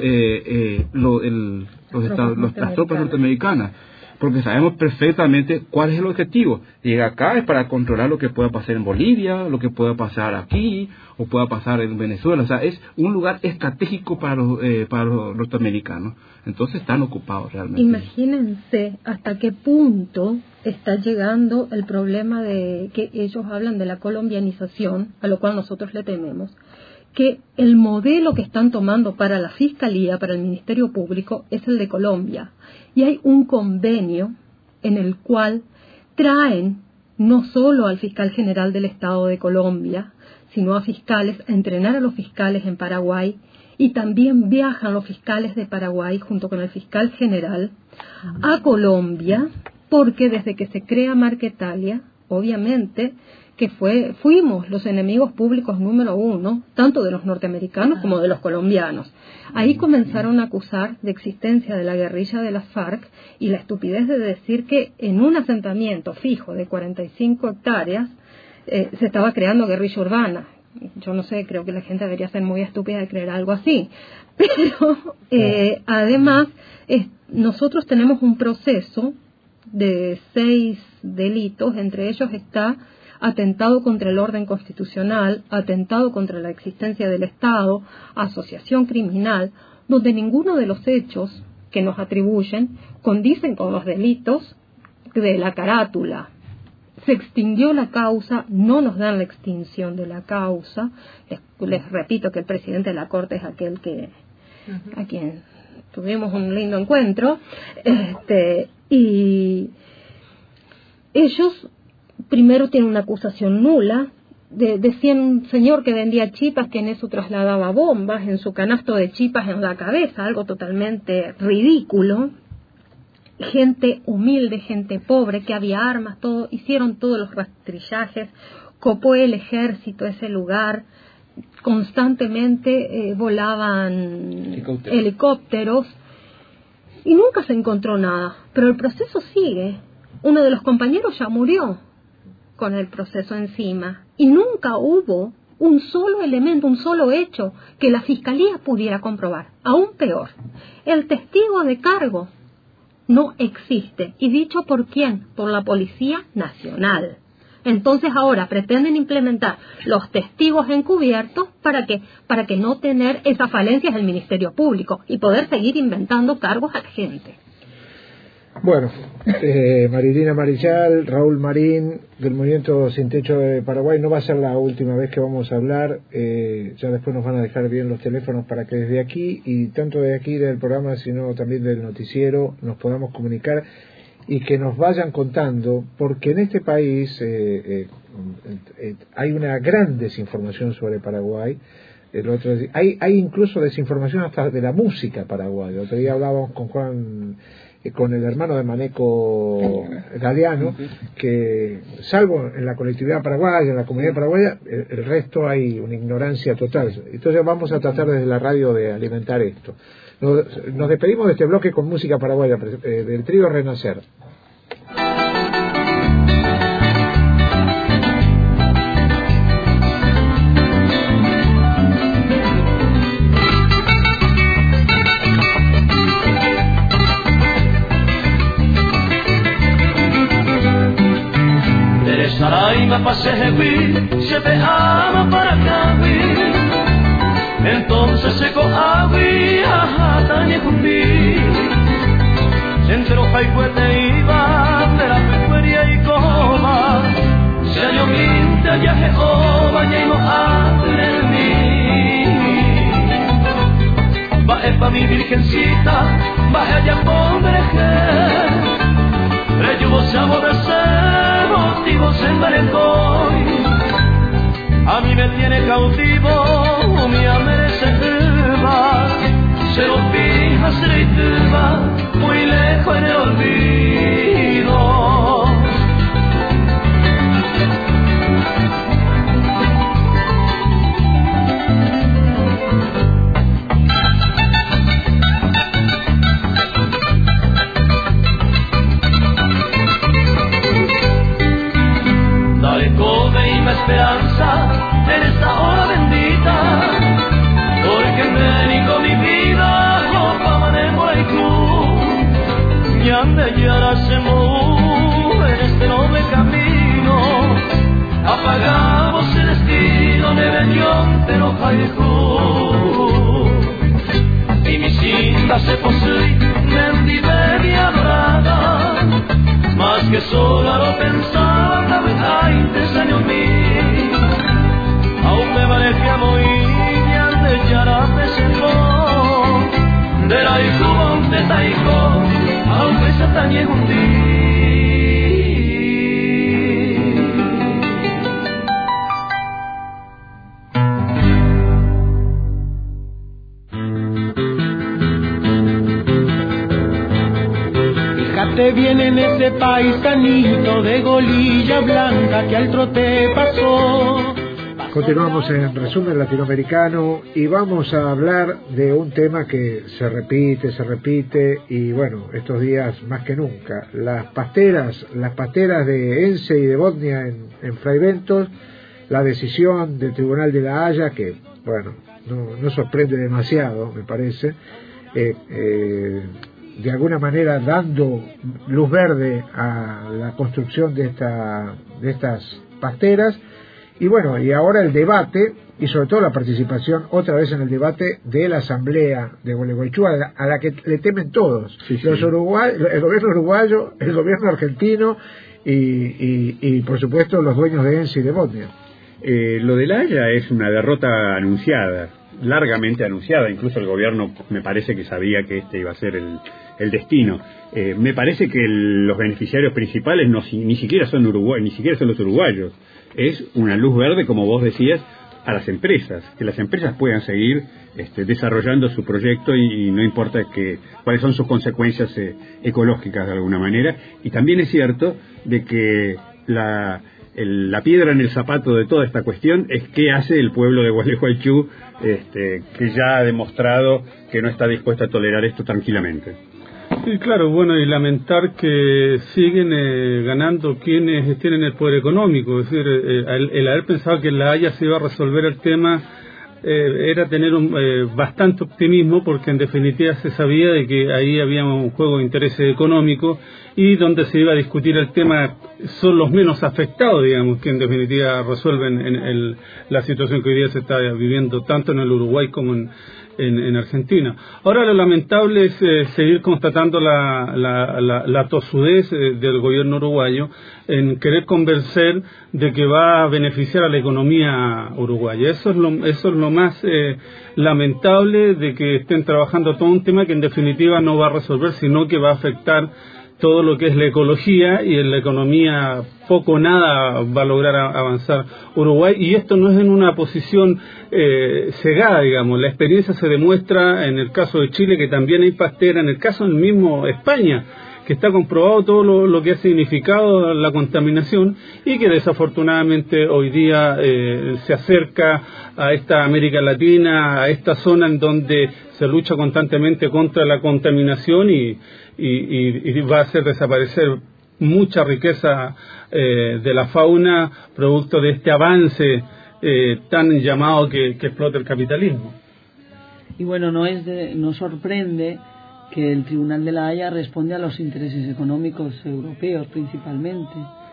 las tropas norteamericanas. Porque sabemos perfectamente cuál es el objetivo. Llegar acá es para controlar lo que pueda pasar en Bolivia, lo que pueda pasar aquí, o pueda pasar en Venezuela. O sea, es un lugar estratégico para los norteamericanos. Entonces están ocupados realmente. Imagínense hasta qué punto está llegando el problema de que ellos hablan de la colombianización, a lo cual nosotros le tememos. Que el modelo que están tomando para la Fiscalía, para el Ministerio Público, es el de Colombia. Y hay un convenio en el cual traen no solo al fiscal general del Estado de Colombia, sino a fiscales, a entrenar a los fiscales en Paraguay, y también viajan los fiscales de Paraguay junto con el fiscal general a Colombia, porque desde que se crea Marquetalia, obviamente, que fuimos los enemigos públicos número 1, tanto de los norteamericanos como de los colombianos. Ahí comenzaron a acusar de existencia de la guerrilla de las FARC y la estupidez de decir que en un asentamiento fijo de 45 hectáreas se estaba creando guerrilla urbana. Yo no sé, creo que la gente debería ser muy estúpida de creer algo así. Pero además, nosotros tenemos un proceso de 6 delitos, entre ellos está atentado contra el orden constitucional, atentado contra la existencia del Estado, asociación criminal, donde ninguno de los hechos que nos atribuyen condicen con los delitos de la carátula. Se extinguió la causa, no nos dan la extinción de la causa. Les repito que el presidente de la Corte es aquel a quien tuvimos un lindo encuentro, y ellos primero tienen una acusación nula. Decían un señor que vendía chipas que en eso trasladaba bombas en su canasto de chipas en la cabeza, algo totalmente ridículo. Gente humilde, gente pobre, que había armas, todo, hicieron todos los rastrillajes, copó el ejército ese lugar, constantemente volaban helicópteros y nunca se encontró nada, pero el proceso sigue. Uno de los compañeros ya murió con el proceso encima y nunca hubo un solo elemento, un solo hecho que la Fiscalía pudiera comprobar. Aún peor, el testigo de cargo no existe. ¿Y dicho por quién? Por la Policía Nacional. Entonces ahora pretenden implementar los testigos encubiertos para que no tener esas falencias del Ministerio Público y poder seguir inventando cargos a la gente. Bueno, Marilina Marichal, Raúl Marín, del Movimiento Sin Techo de Paraguay, no va a ser la última vez que vamos a hablar, ya después nos van a dejar bien los teléfonos para que desde aquí, y tanto de aquí del programa, sino también del noticiero, nos podamos comunicar y que nos vayan contando, porque en este país hay una gran desinformación sobre Paraguay. Hay incluso desinformación hasta de la música paraguaya. El otro día hablábamos con el hermano de Maneco Galeano, que salvo en la colectividad paraguaya, en la comunidad paraguaya, el resto hay una ignorancia total. Entonces vamos a tratar desde la radio de alimentar esto. Nos despedimos de este bloque con música paraguaya del trío Renacer. Saraima pasewi, se te ama para cawi. Entonces se coawi, ajá, tani kumbi. Entre los paicuete iba, de la pecueria y coma. Se yo minta ya Jehová, ya no abre en mí. Va pa mi virgencita, va allá pobre que. Reyubos a moverse, motivos en Valencoy. A mí me tiene cautivo, mi amor se va. Se lo fija, se le va, muy lejos en el olvido. Dale come y me esperanza en esta hora bendita, porque me dedico mi vida a manera y cruz. Y ande ya la semó en este noble camino, apagamos el destino de Beñón, no fallezco. Y mi cinta se posee, me divería dorada, más que sola lo pensaba, hay 3 años mí. Aún me vale que amo y me ande ya la presentó. De la hijo, de taico, aunque se tañe un día. Fíjate bien en ese paisanito de golilla blanca que al trote pasó. Continuamos en Resumen Latinoamericano y vamos a hablar de un tema que se repite y bueno, estos días más que nunca, las pasteras de Ence y de Botnia en Fraiventos, la decisión del Tribunal de la Haya que bueno, no sorprende demasiado, me parece, de alguna manera dando luz verde a la construcción de estas pasteras. Y bueno, y ahora el debate, y sobre todo la participación otra vez en el debate de la Asamblea de Gualeguaychú, a la que le temen todos, el gobierno uruguayo, el gobierno argentino y por supuesto los dueños de Ence y de Botnia. Lo de la Haya es una derrota anunciada, largamente anunciada, incluso el gobierno me parece que sabía que este iba a ser el destino. Me parece que los beneficiarios principales ni siquiera son los uruguayos. Es una luz verde, como vos decías, a las empresas, que las empresas puedan seguir desarrollando su proyecto y no importa cuáles son sus consecuencias ecológicas de alguna manera. Y también es cierto de que la piedra en el zapato de toda esta cuestión es qué hace el pueblo de Gualeguaychú, que ya ha demostrado que no está dispuesto a tolerar esto tranquilamente. Sí, claro, bueno, y lamentar que siguen ganando quienes tienen el poder económico, es decir, el haber pensado que en La Haya se iba a resolver el tema era tener bastante optimismo, porque en definitiva se sabía de que ahí había un juego de intereses económicos y donde se iba a discutir el tema son los menos afectados, digamos, que en definitiva resuelven en la situación que hoy día se está viviendo tanto en el Uruguay como en Argentina. Ahora lo lamentable es seguir constatando la tosudez del gobierno uruguayo en querer convencer de que va a beneficiar a la economía uruguaya. Eso es lo más lamentable, de que estén trabajando todo un tema que en definitiva no va a resolver, sino que va a afectar todo lo que es la ecología, y en la economía poco o nada va a lograr avanzar Uruguay, y esto no es en una posición cegada, digamos. La experiencia se demuestra en el caso de Chile, que también hay pastera, en el caso del mismo España, que está comprobado todo lo que ha significado la contaminación, y que desafortunadamente hoy día se acerca a esta América Latina, a esta zona en donde se lucha constantemente contra la contaminación y va a hacer desaparecer mucha riqueza de la fauna, producto de este avance tan llamado que explota el capitalismo. Y bueno, no sorprende que el Tribunal de la Haya responde a los intereses económicos europeos principalmente,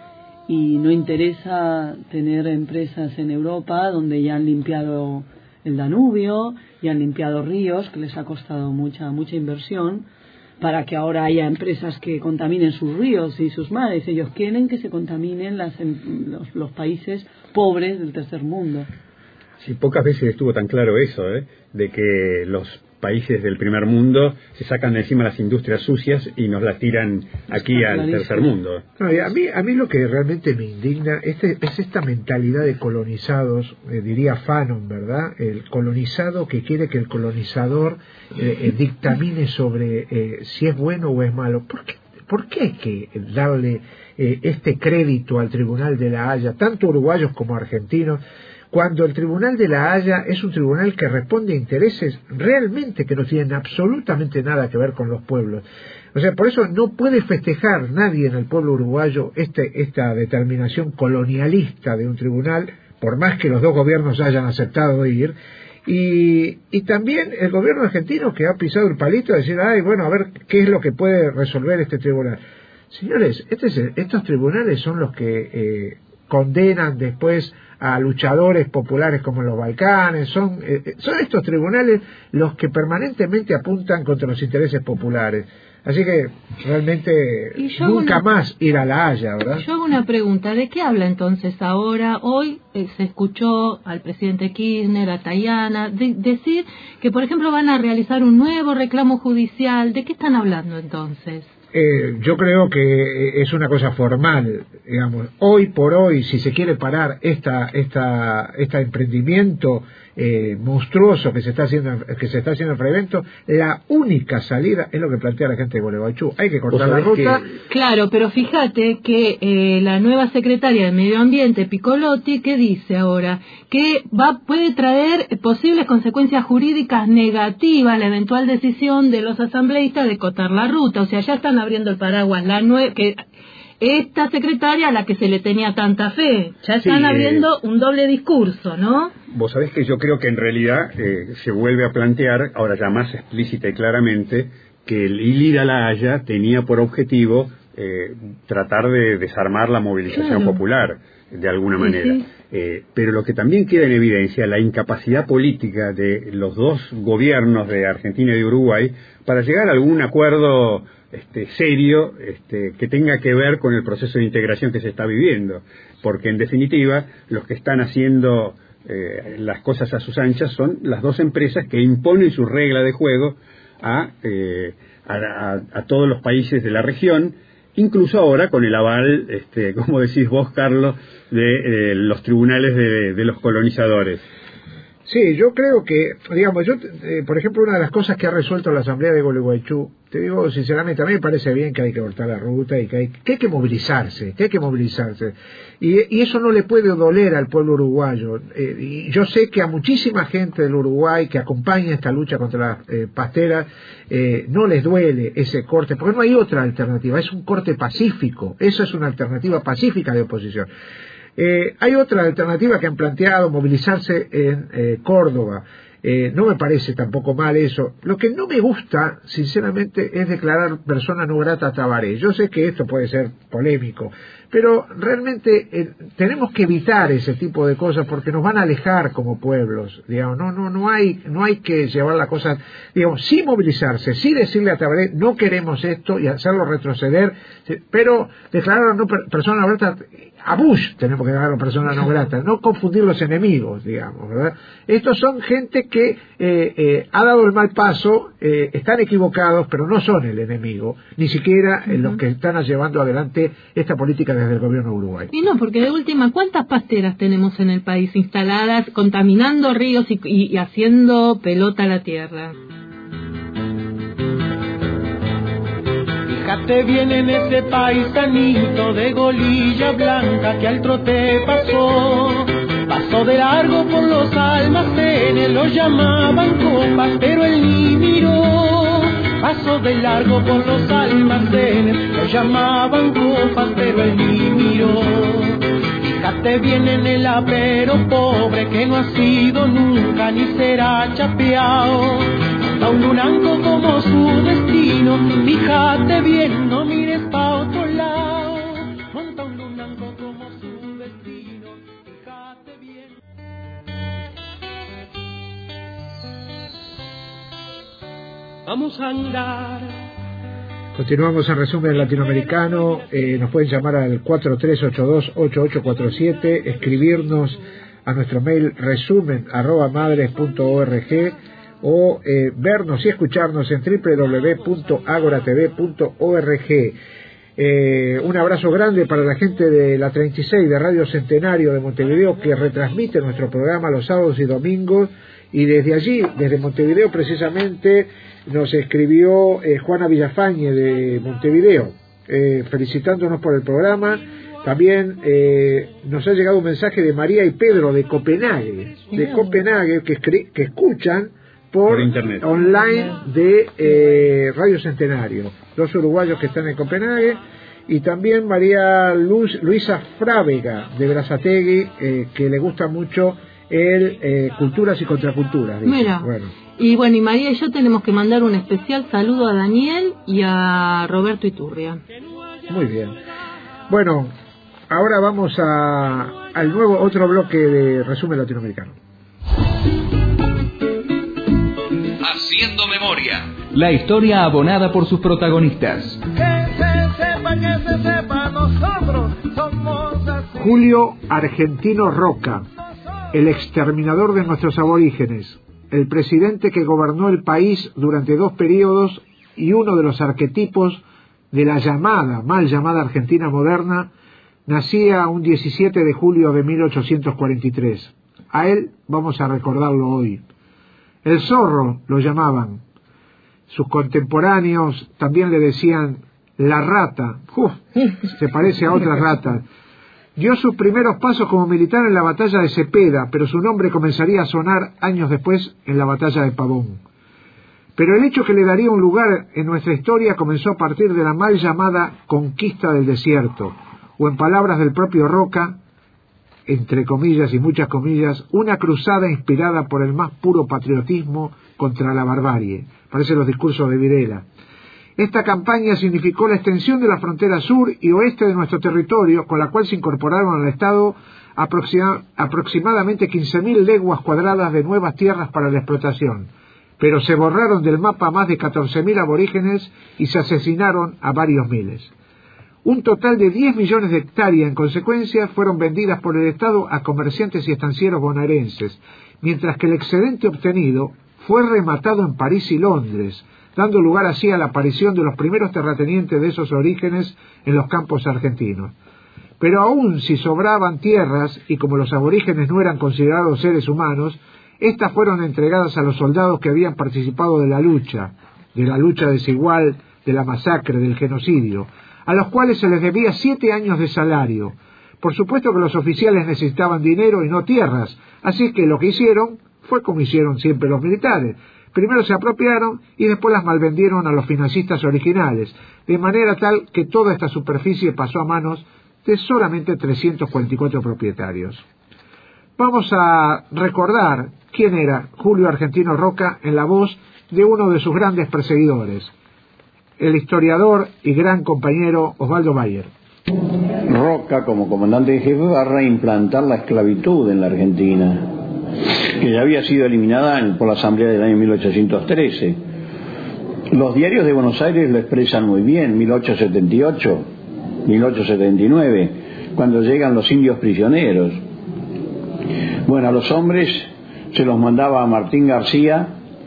y no interesa tener empresas en Europa donde ya han limpiado el Danubio y han limpiado ríos, que les ha costado mucha inversión, para que ahora haya empresas que contaminen sus ríos y sus mares. Ellos quieren que se contaminen los países pobres del tercer mundo. Sí, pocas veces estuvo tan claro eso, de que los países del primer mundo se sacan de encima las industrias sucias y nos las tiran aquí al tercer mundo. No, y a mí lo que realmente me indigna es esta mentalidad de colonizados, diría Fanon, ¿verdad? El colonizado que quiere que el colonizador dictamine sobre si es bueno o es malo. ¿Por qué hay que darle este crédito al Tribunal de la Haya, tanto uruguayos como argentinos, cuando el Tribunal de la Haya es un tribunal que responde a intereses realmente que no tienen absolutamente nada que ver con los pueblos? O sea, por eso no puede festejar nadie en el pueblo uruguayo esta determinación colonialista de un tribunal, por más que los dos gobiernos hayan aceptado ir. Y también el gobierno argentino, que ha pisado el palito de decir, a ver qué es lo que puede resolver este tribunal. Señores, estos tribunales son los que condenan después a luchadores populares como en los Balcanes. Son estos tribunales los que permanentemente apuntan contra los intereses populares. Así que realmente nunca más ir a La Haya, ¿verdad? Yo hago una pregunta, ¿de qué habla entonces ahora? Hoy se escuchó al presidente Kirchner, a Tayana, decir que, por ejemplo, van a realizar un nuevo reclamo judicial. ¿De qué están hablando entonces? Yo creo que es una cosa formal, digamos. Hoy por hoy, si se quiere parar este emprendimiento monstruoso que se está haciendo en Frevento, la única salida es lo que plantea la gente de Gualeguaychú. Hay que cortar la ruta. Claro, pero fíjate que la nueva secretaria de Medio Ambiente, Piccolotti, ¿qué dice ahora? Que puede traer posibles consecuencias jurídicas negativas la eventual decisión de los asambleístas de cortar la ruta. O sea, ya están abriendo el paraguas. Esta secretaria a la que se le tenía tanta fe, ya están abriendo un doble discurso, ¿no? Vos sabés que yo creo que en realidad se vuelve a plantear, ahora ya más explícita y claramente, que el ir a La Haya tenía por objetivo tratar de desarmar la movilización popular, de alguna manera. Pero lo que también queda en evidencia, la incapacidad política de los dos gobiernos de Argentina y de Uruguay para llegar a algún acuerdo serio que tenga que ver con el proceso de integración que se está viviendo, porque en definitiva los que están haciendo las cosas a sus anchas son las dos empresas que imponen su regla de juego a todos los países de la región, incluso ahora con el aval, como decís vos, Carlos, de los tribunales de los colonizadores. Sí, yo creo que, digamos, por ejemplo, una de las cosas que ha resuelto la Asamblea de Gualeguaychú, te digo sinceramente, a mí me parece bien que hay que cortar la ruta y que hay que movilizarse, y eso no le puede doler al pueblo uruguayo. Y yo sé que a muchísima gente del Uruguay que acompaña esta lucha contra las pasteras no les duele ese corte, porque no hay otra alternativa, es un corte pacífico, eso es una alternativa pacífica de oposición. Hay otra alternativa que han planteado, movilizarse en Córdoba. No me parece tampoco mal eso. Lo que no me gusta, sinceramente, es declarar persona no grata a Tabaré. Yo sé que esto puede ser polémico, pero realmente tenemos que evitar ese tipo de cosas porque nos van a alejar como pueblos. Digamos, no hay que llevar la cosa, digamos, sí movilizarse, sí decirle a Tabaré no queremos esto y hacerlo retroceder, pero declarar no persona no grata. A Bush tenemos que declarar persona no grata, no confundir los enemigos, digamos, ¿verdad? Estos son gente que ha dado el mal paso, están equivocados, pero no son el enemigo, ni siquiera los que están llevando adelante esta política desde el gobierno de Uruguay. Y no, porque de última, ¿cuántas pasteras tenemos en el país instaladas, contaminando ríos y haciendo pelota a la tierra? Fíjate bien en ese paisanito de golilla blanca que al trote pasó de largo por los almacenes, lo llamaban copas, pero él ni miró. Pasó de largo por los almacenes, lo llamaban copas, pero él ni miró. Fíjate bien en el apero pobre que no ha sido nunca ni será chapeado. Monta un lunango como su destino, fíjate bien, no mires pa' otro lado. Monta un lunango como vamos a andar. Continuamos en Resumen Latinoamericano. Nos pueden llamar al 4382-8847, escribirnos a nuestro mail resumen@madres.org o vernos y escucharnos en www.agoratv.org. Un abrazo grande para la gente de la 36 de Radio Centenario de Montevideo, que retransmite nuestro programa los sábados y domingos, y desde allí, desde Montevideo precisamente, nos escribió Juana Villafañe de Montevideo, felicitándonos por el programa. También nos ha llegado un mensaje de María y Pedro de Copenhague, que escuchan por internet online de Radio Centenario, dos uruguayos que están en Copenhague. Y también María Luisa Frávega de Berazategui, que le gusta mucho el Culturas y Contraculturas. Mira, bueno. Y María y yo tenemos que mandar un especial saludo a Daniel y a Roberto Iturria. Muy bien. Bueno, ahora vamos al nuevo otro bloque de Resumen Latinoamericano. Haciendo memoria. La historia abonada por sus protagonistas. Que se sepa, nosotros somos así. Julio Argentino Roca, el exterminador de nuestros aborígenes, el presidente que gobernó el país durante 2 periodos y uno de los arquetipos de la mal llamada Argentina moderna, nacía un 17 de julio de 1843. A él vamos a recordarlo hoy. El zorro lo llamaban. Sus contemporáneos también le decían la rata. Se parece a otras ratas. Dio sus primeros pasos como militar en la batalla de Cepeda, pero su nombre comenzaría a sonar años después en la batalla de Pavón. Pero el hecho que le daría un lugar en nuestra historia comenzó a partir de la mal llamada conquista del desierto, o en palabras del propio Roca, entre comillas y muchas comillas, una cruzada inspirada por el más puro patriotismo contra la barbarie. Parecen los discursos de Videla. Esta campaña significó la extensión de la frontera sur y oeste de nuestro territorio, con la cual se incorporaron al Estado aproximadamente 15.000 leguas cuadradas de nuevas tierras para la explotación, pero se borraron del mapa más de 14.000 aborígenes y se asesinaron a varios miles. Un total de 10 millones de hectáreas, en consecuencia, fueron vendidas por el Estado a comerciantes y estancieros bonaerenses, mientras que el excedente obtenido fue rematado en París y Londres, dando lugar así a la aparición de los primeros terratenientes de esos orígenes en los campos argentinos. Pero aún si sobraban tierras, y como los aborígenes no eran considerados seres humanos, estas fueron entregadas a los soldados que habían participado de la lucha desigual, de la masacre, del genocidio, a los cuales se les debía 7 años de salario. Por supuesto que los oficiales necesitaban dinero y no tierras, así que lo que hicieron fue como hicieron siempre los militares. Primero se apropiaron y después las malvendieron a los financistas originales, de manera tal que toda esta superficie pasó a manos de solamente 344 propietarios. Vamos a recordar quién era Julio Argentino Roca en la voz de uno de sus grandes perseguidores, el historiador y gran compañero Osvaldo Bayer. Roca, como comandante en jefe, va a reimplantar la esclavitud en la Argentina, que ya había sido eliminada por la Asamblea del año 1813. Los diarios de Buenos Aires lo expresan muy bien, 1878, 1879, cuando llegan los indios prisioneros. Bueno, a los hombres se los mandaba a Martín García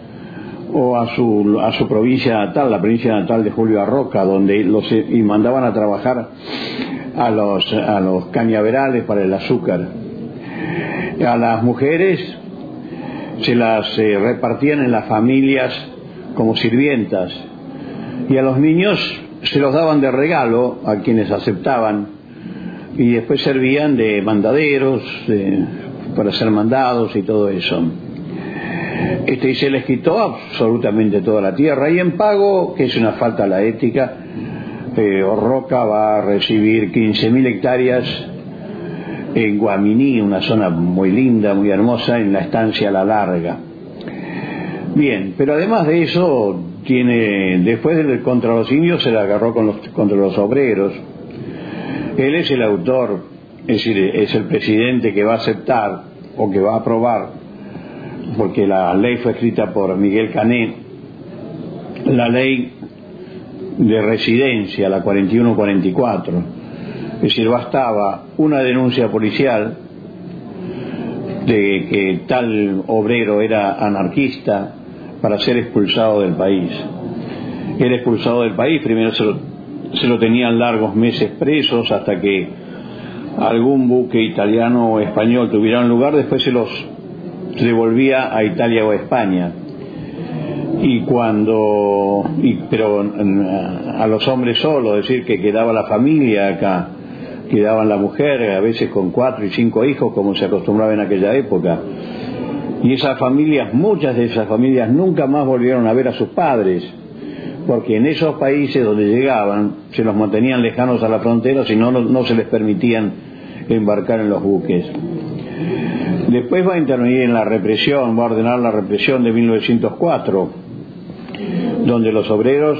o a su provincia natal, la provincia natal de Julio Roca, donde y mandaban a trabajar a los cañaverales para el azúcar. A las mujeres se las repartían en las familias como sirvientas, y a los niños se los daban de regalo a quienes aceptaban, y después servían de mandaderos para ser mandados y todo eso. Y se les quitó absolutamente toda la tierra, y en pago, que es una falta a la ética, Roca va a recibir 15.000 hectáreas en Guaminí, una zona muy linda, muy hermosa, en la estancia La Larga. Bien, pero además de eso, después contra los indios se la agarró contra los obreros. Él es el autor, es decir, es el presidente que va a aceptar o que va a aprobar, porque la ley fue escrita por Miguel Cané, la ley de residencia, la 41-44. Es decir, bastaba una denuncia policial de que tal obrero era anarquista para ser expulsado del país. Era expulsado del país, primero se lo tenían largos meses presos hasta que algún buque italiano o español tuviera un lugar, después se los devolvía a Italia o a España. Pero a los hombres solos, es decir, que quedaba la familia acá, quedaban la mujer, a veces con 4 y 5 hijos, como se acostumbraba en aquella época. Y esas familias, muchas de esas familias, nunca más volvieron a ver a sus padres, porque en esos países donde llegaban, se los mantenían lejanos a la frontera, si no se les permitían embarcar en los buques. Después va a intervenir en la represión, va a ordenar la represión de 1904, donde los obreros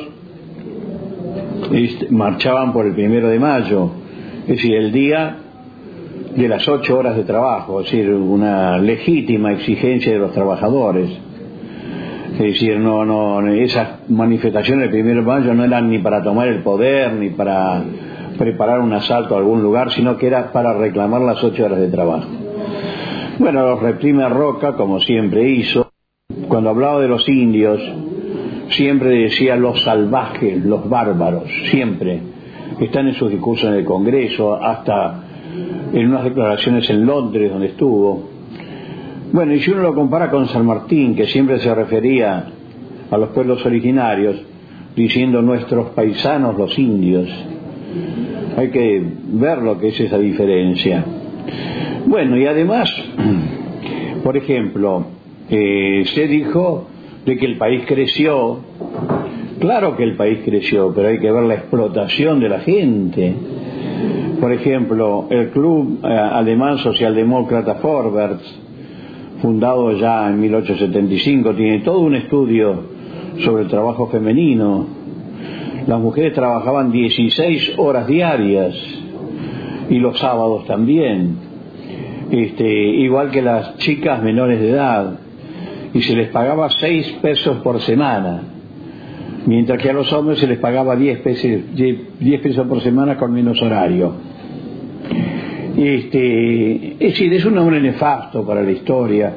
marchaban por el 1 de mayo, es decir, el día de las 8 horas de trabajo, es decir, una legítima exigencia de los trabajadores. Es decir, esas manifestaciones del 1 de mayo no eran ni para tomar el poder, ni para preparar un asalto a algún lugar, sino que era para reclamar las 8 horas de trabajo. Bueno, los reprime Roca, como siempre hizo. Cuando hablaba de los indios, siempre decía los salvajes, los bárbaros, siempre. Están en sus discursos en el Congreso, hasta en unas declaraciones en Londres donde estuvo. Bueno, y si uno lo compara con San Martín, que siempre se refería a los pueblos originarios, diciendo nuestros paisanos los indios, hay que ver lo que es esa diferencia. Bueno, y además, por ejemplo, se dijo de que el país creció. Claro que el país creció, pero hay que ver la explotación de la gente. Por ejemplo, el club alemán socialdemócrata Vorwärts, fundado ya en 1875, tiene todo un estudio sobre el trabajo femenino. Las mujeres trabajaban 16 horas diarias y los sábados también, igual que las chicas menores de edad, y se les pagaba 6 pesos por semana, mientras que a los hombres se les pagaba 10 pesos por semana con menos horario. Es decir, es un hombre nefasto para la historia.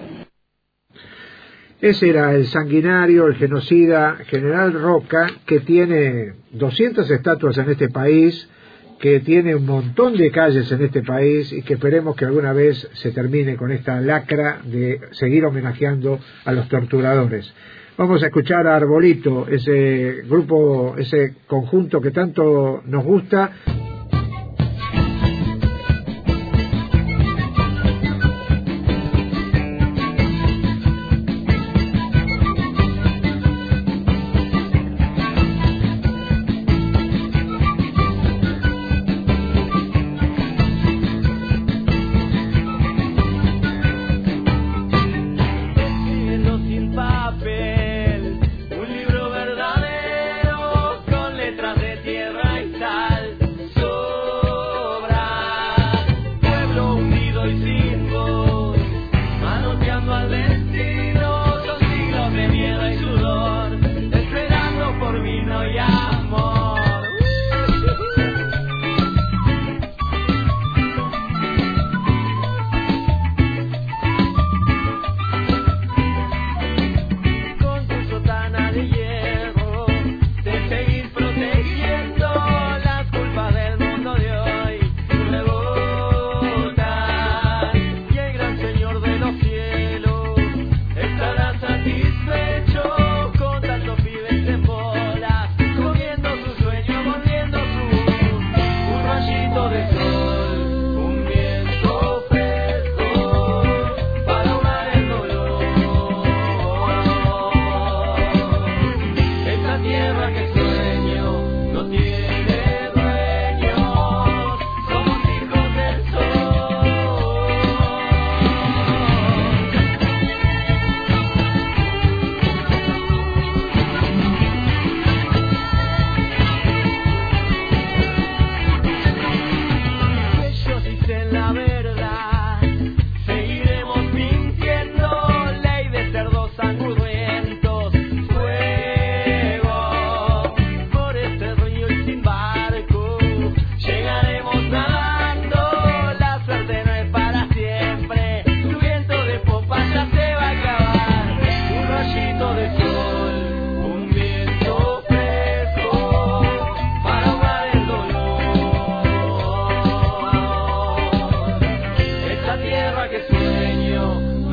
Ese era el sanguinario, el genocida General Roca, que tiene 200 estatuas en este país, que tiene un montón de calles en este país y que esperemos que alguna vez se termine con esta lacra de seguir homenajeando a los torturadores. Vamos a escuchar a Arbolito, ese grupo, ese conjunto que tanto nos gusta.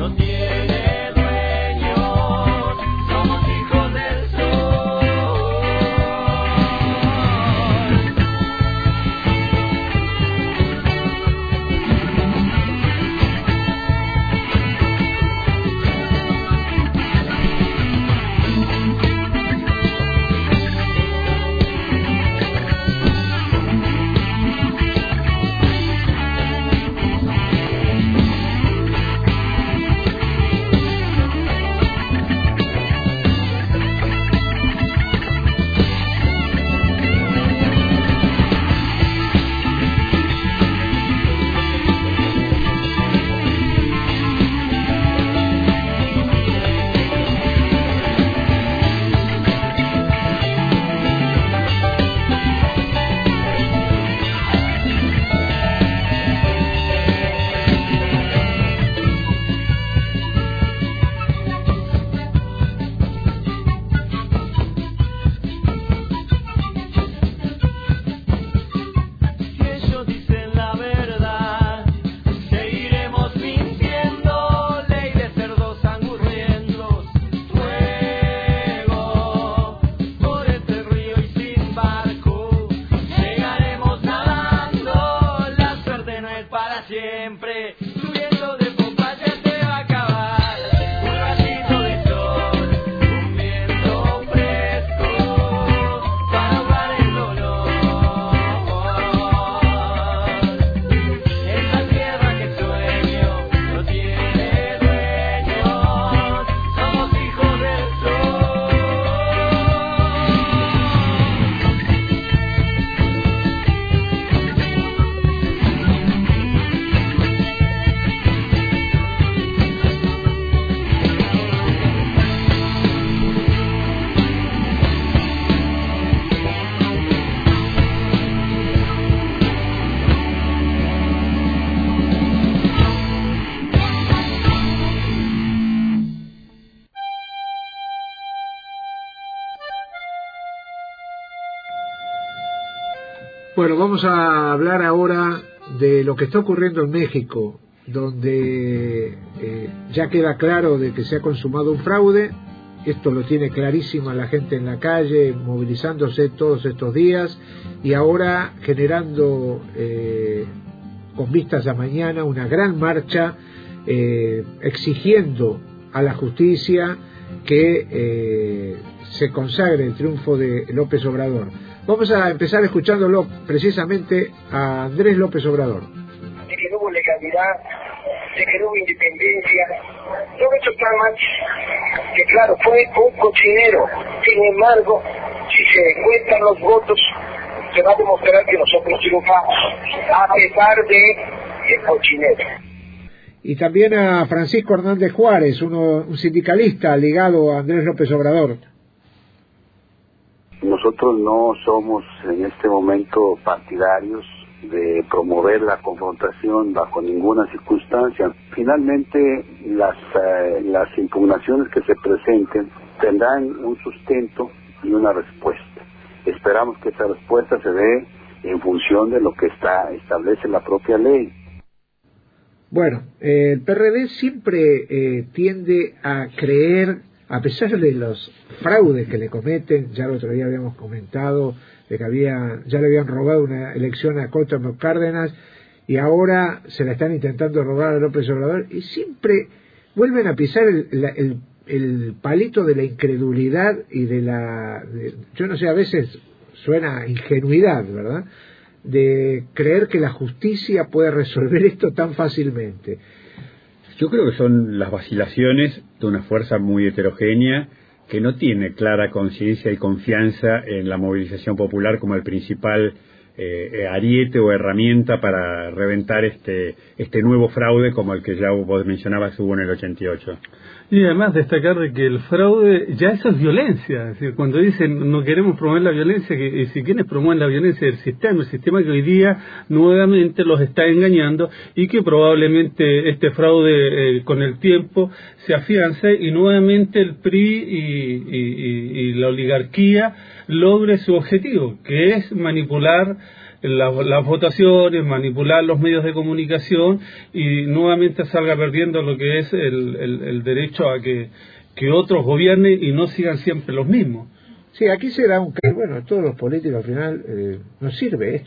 Bueno, vamos a hablar ahora de lo que está ocurriendo en México, donde ya queda claro de que se ha consumado un fraude. Esto lo tiene clarísima la gente en la calle, movilizándose todos estos días y ahora generando, con vistas a mañana, una gran marcha exigiendo a la justicia que se consagre el triunfo de López Obrador. Vamos a empezar escuchándolo precisamente a Andrés López Obrador. De que no hubo legalidad, de que no hubo independencia, todo esto está mal, que claro, fue un cochinero. Sin embargo, si se cuentan los votos, se va a demostrar que nosotros triunfamos, a pesar de el cochinero. Y también a Francisco Hernández Juárez, un sindicalista ligado a Andrés López Obrador. Nosotros no somos en este momento partidarios de promover la confrontación bajo ninguna circunstancia. Finalmente, las impugnaciones que se presenten tendrán un sustento y una respuesta. Esperamos que esa respuesta se dé en función de lo que establece la propia ley. Bueno, el PRD siempre tiende a creer, a pesar de los fraudes que le cometen, ya el otro día habíamos comentado de que ya le habían robado una elección a Cuauhtémoc Cárdenas y ahora se la están intentando robar a López Obrador y siempre vuelven a pisar el palito de la incredulidad y yo no sé, a veces suena ingenuidad, ¿verdad?, de creer que la justicia puede resolver esto tan fácilmente. Yo creo que son las vacilaciones de una fuerza muy heterogénea que no tiene clara conciencia y confianza en la movilización popular como el principal ariete o herramienta para reventar este nuevo fraude como el que ya vos mencionabas hubo en el 88. Y además destacar de que el fraude, ya eso es violencia, es decir, cuando dicen no queremos promover la violencia, que si quienes promueven la violencia del sistema, el sistema que hoy día nuevamente los está engañando y que probablemente este fraude con el tiempo se afiance y nuevamente el PRI y la oligarquía logre su objetivo, que es manipular las votaciones, manipular los medios de comunicación y nuevamente salga perdiendo lo que es el derecho a que otros gobiernen y no sigan siempre los mismos. Sí, aquí se da bueno, todos los políticos al final no sirve,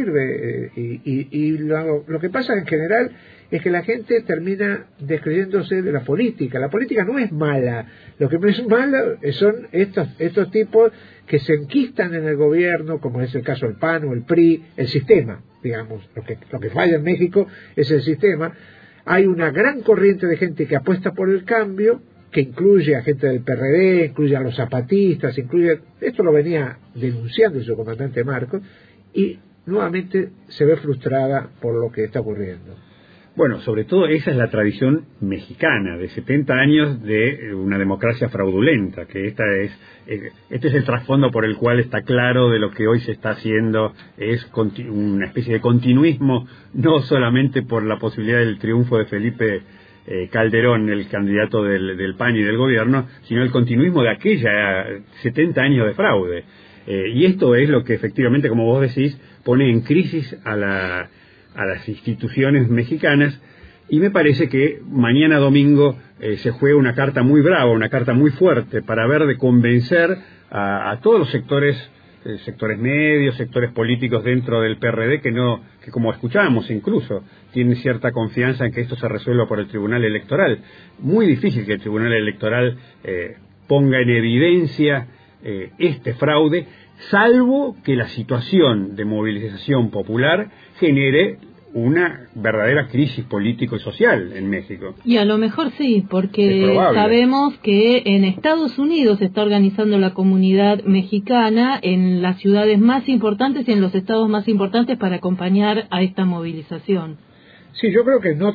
y lo que pasa en general es que la gente termina descreyéndose de la política. La política no es mala, lo que no es malo son estos tipos que se enquistan en el gobierno, como es el caso del PAN o el PRI, el sistema, digamos, lo que falla en México es el sistema. Hay una gran corriente de gente que apuesta por el cambio, que incluye a gente del PRD, incluye a los zapatistas, esto lo venía denunciando su comandante Marcos, y nuevamente se ve frustrada por lo que está ocurriendo. Bueno, sobre todo esa es la tradición mexicana, de 70 años de una democracia fraudulenta, que este es el trasfondo por el cual está claro de lo que hoy se está haciendo, es una especie de continuismo, no solamente por la posibilidad del triunfo de Felipe Calderón, el candidato del PAN y del gobierno, sino el continuismo de aquella 70 años de fraude. Y esto es lo que efectivamente, como vos decís, pone en crisis a las instituciones mexicanas, y me parece que mañana domingo se juega una carta muy brava, una carta muy fuerte, para ver de convencer a todos los sectores medios, sectores políticos dentro del PRD que como escuchábamos incluso, tienen cierta confianza en que esto se resuelva por el Tribunal Electoral. Muy difícil que el Tribunal Electoral ponga en evidencia este fraude, salvo que la situación de movilización popular genere una verdadera crisis político y social en México. Y a lo mejor sí, porque sabemos que en Estados Unidos se está organizando la comunidad mexicana en las ciudades más importantes y en los estados más importantes para acompañar a esta movilización. Sí, yo creo que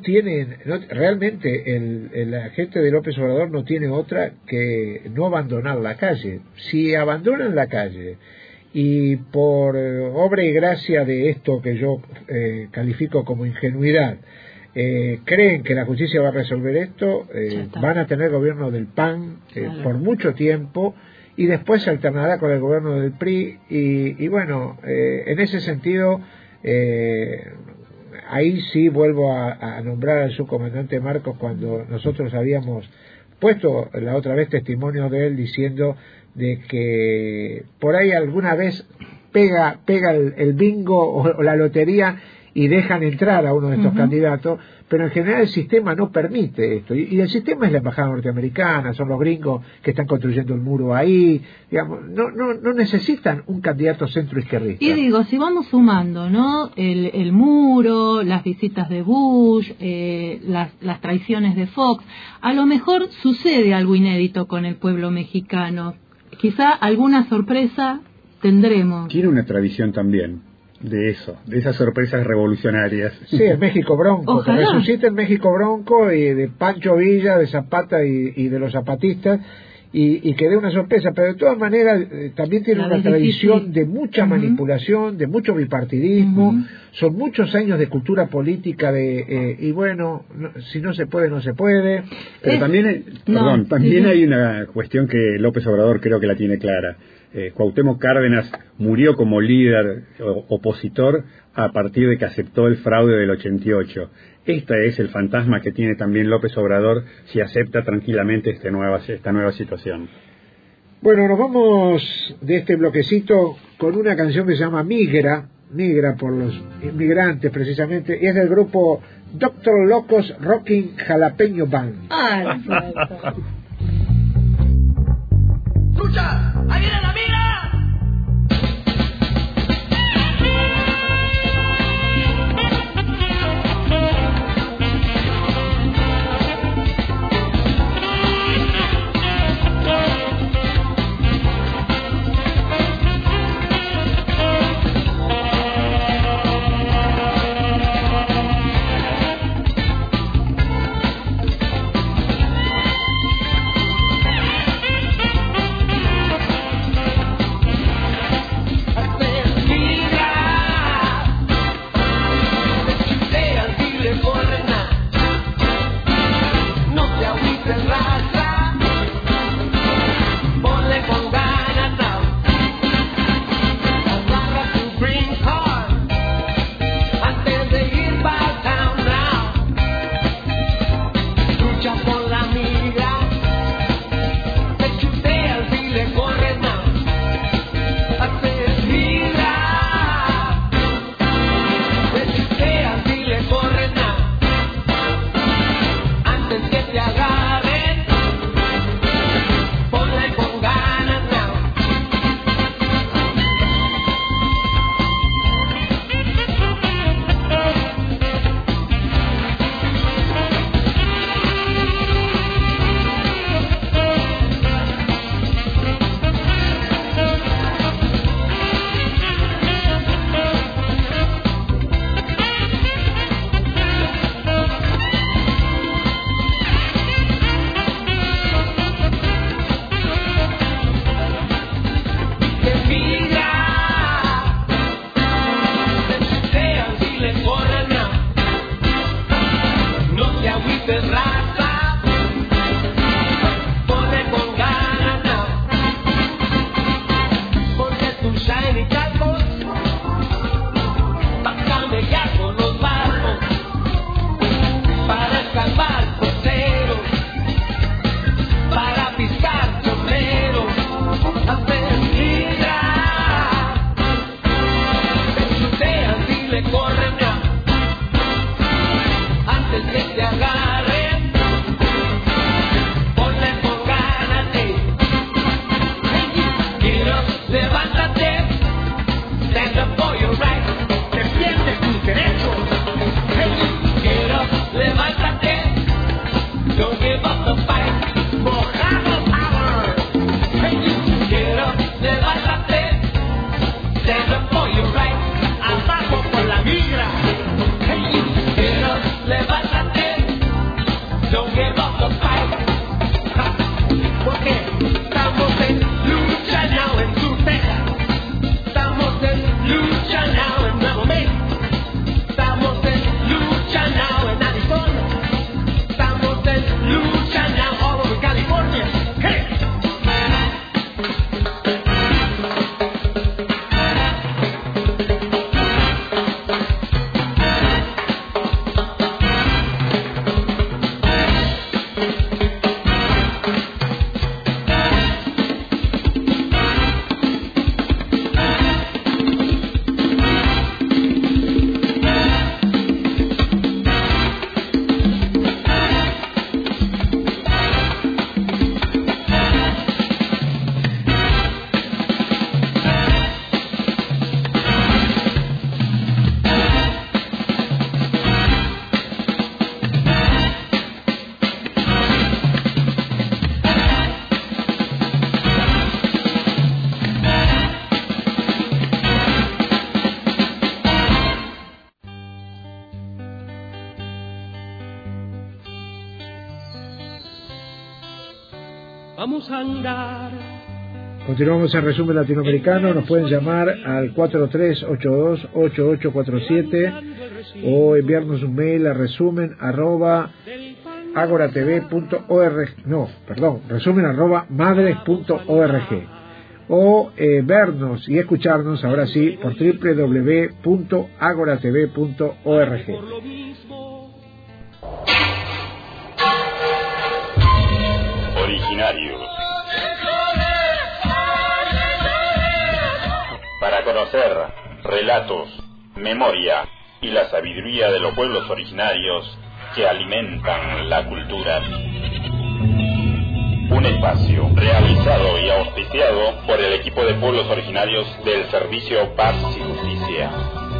realmente la gente de López Obrador no tiene otra que no abandonar la calle. Si abandonan la calle y por obra y gracia de esto que yo califico como ingenuidad, creen que la justicia va a resolver esto, van a tener gobierno del PAN por mucho tiempo, y después se alternará con el gobierno del PRI, y bueno, en ese sentido ahí sí vuelvo a nombrar al subcomandante Marcos, cuando nosotros habíamos puesto la otra vez testimonio de él diciendo de que por ahí alguna vez pega el bingo o la lotería y dejan entrar a uno de estos candidatos, pero en general el sistema no permite esto, y el sistema es la embajada norteamericana, son los gringos que están construyendo el muro ahí, digamos, no necesitan un candidato centroizquierdista. Y digo, si vamos sumando, ¿no?, el muro, las visitas de Bush, las traiciones de Fox, a lo mejor sucede algo inédito con el pueblo mexicano, quizá alguna sorpresa tendremos. Tiene una tradición también de esas sorpresas revolucionarias. Sí, el México Bronco, que resucita el México Bronco, y de Pancho Villa, de Zapata y de los zapatistas, y que dé una sorpresa, pero de todas maneras también tiene una tradición de mucha manipulación, de mucho bipartidismo, son muchos años de cultura política y bueno, si no se puede, no se puede. Pero también hay una cuestión que López Obrador creo que la tiene clara. Cuauhtémoc Cárdenas murió como líder opositor a partir de que aceptó el fraude del 88. Este es el fantasma que tiene también López Obrador si acepta tranquilamente esta nueva situación. Bueno, nos vamos de este bloquecito con una canción que se llama Migra por los inmigrantes precisamente, y es del grupo Dr. Locos Rocking Jalapeño Band. ¡Escucha! ¡Ahí viene la migra! es raza, ponle con ganas, porque tu shiny calcos va a camellar con los barcos para escalvar costeros, para piscar sombreros, hacer liga, te chutean y le corren antes que te agarren, ponle con ganas, quiero, levántate, stand up for your rights, defiende tus derechos, quiero, levántate, don't give up the fight, Mojado Power, quiero, levántate, stand up for your rights, abajo por la migra, quiero, levántate, don't give up the fight, porque estamos en lucha now en Sur Texas, estamos en lucha now en Nuevo México, estamos en lucha now en Arizona, estamos en lucha now all over California. Hey! Vamos a andar. Continuamos en Resumen Latinoamericano. Nos pueden llamar al 4382-8847 o enviarnos un mail a resumen@madres.org o vernos y escucharnos ahora sí por www.agoratv.org. Originarios. Para conocer relatos, memoria y la sabiduría de los pueblos originarios que alimentan la cultura. Un espacio realizado y auspiciado por el equipo de pueblos originarios del Servicio Paz y Justicia.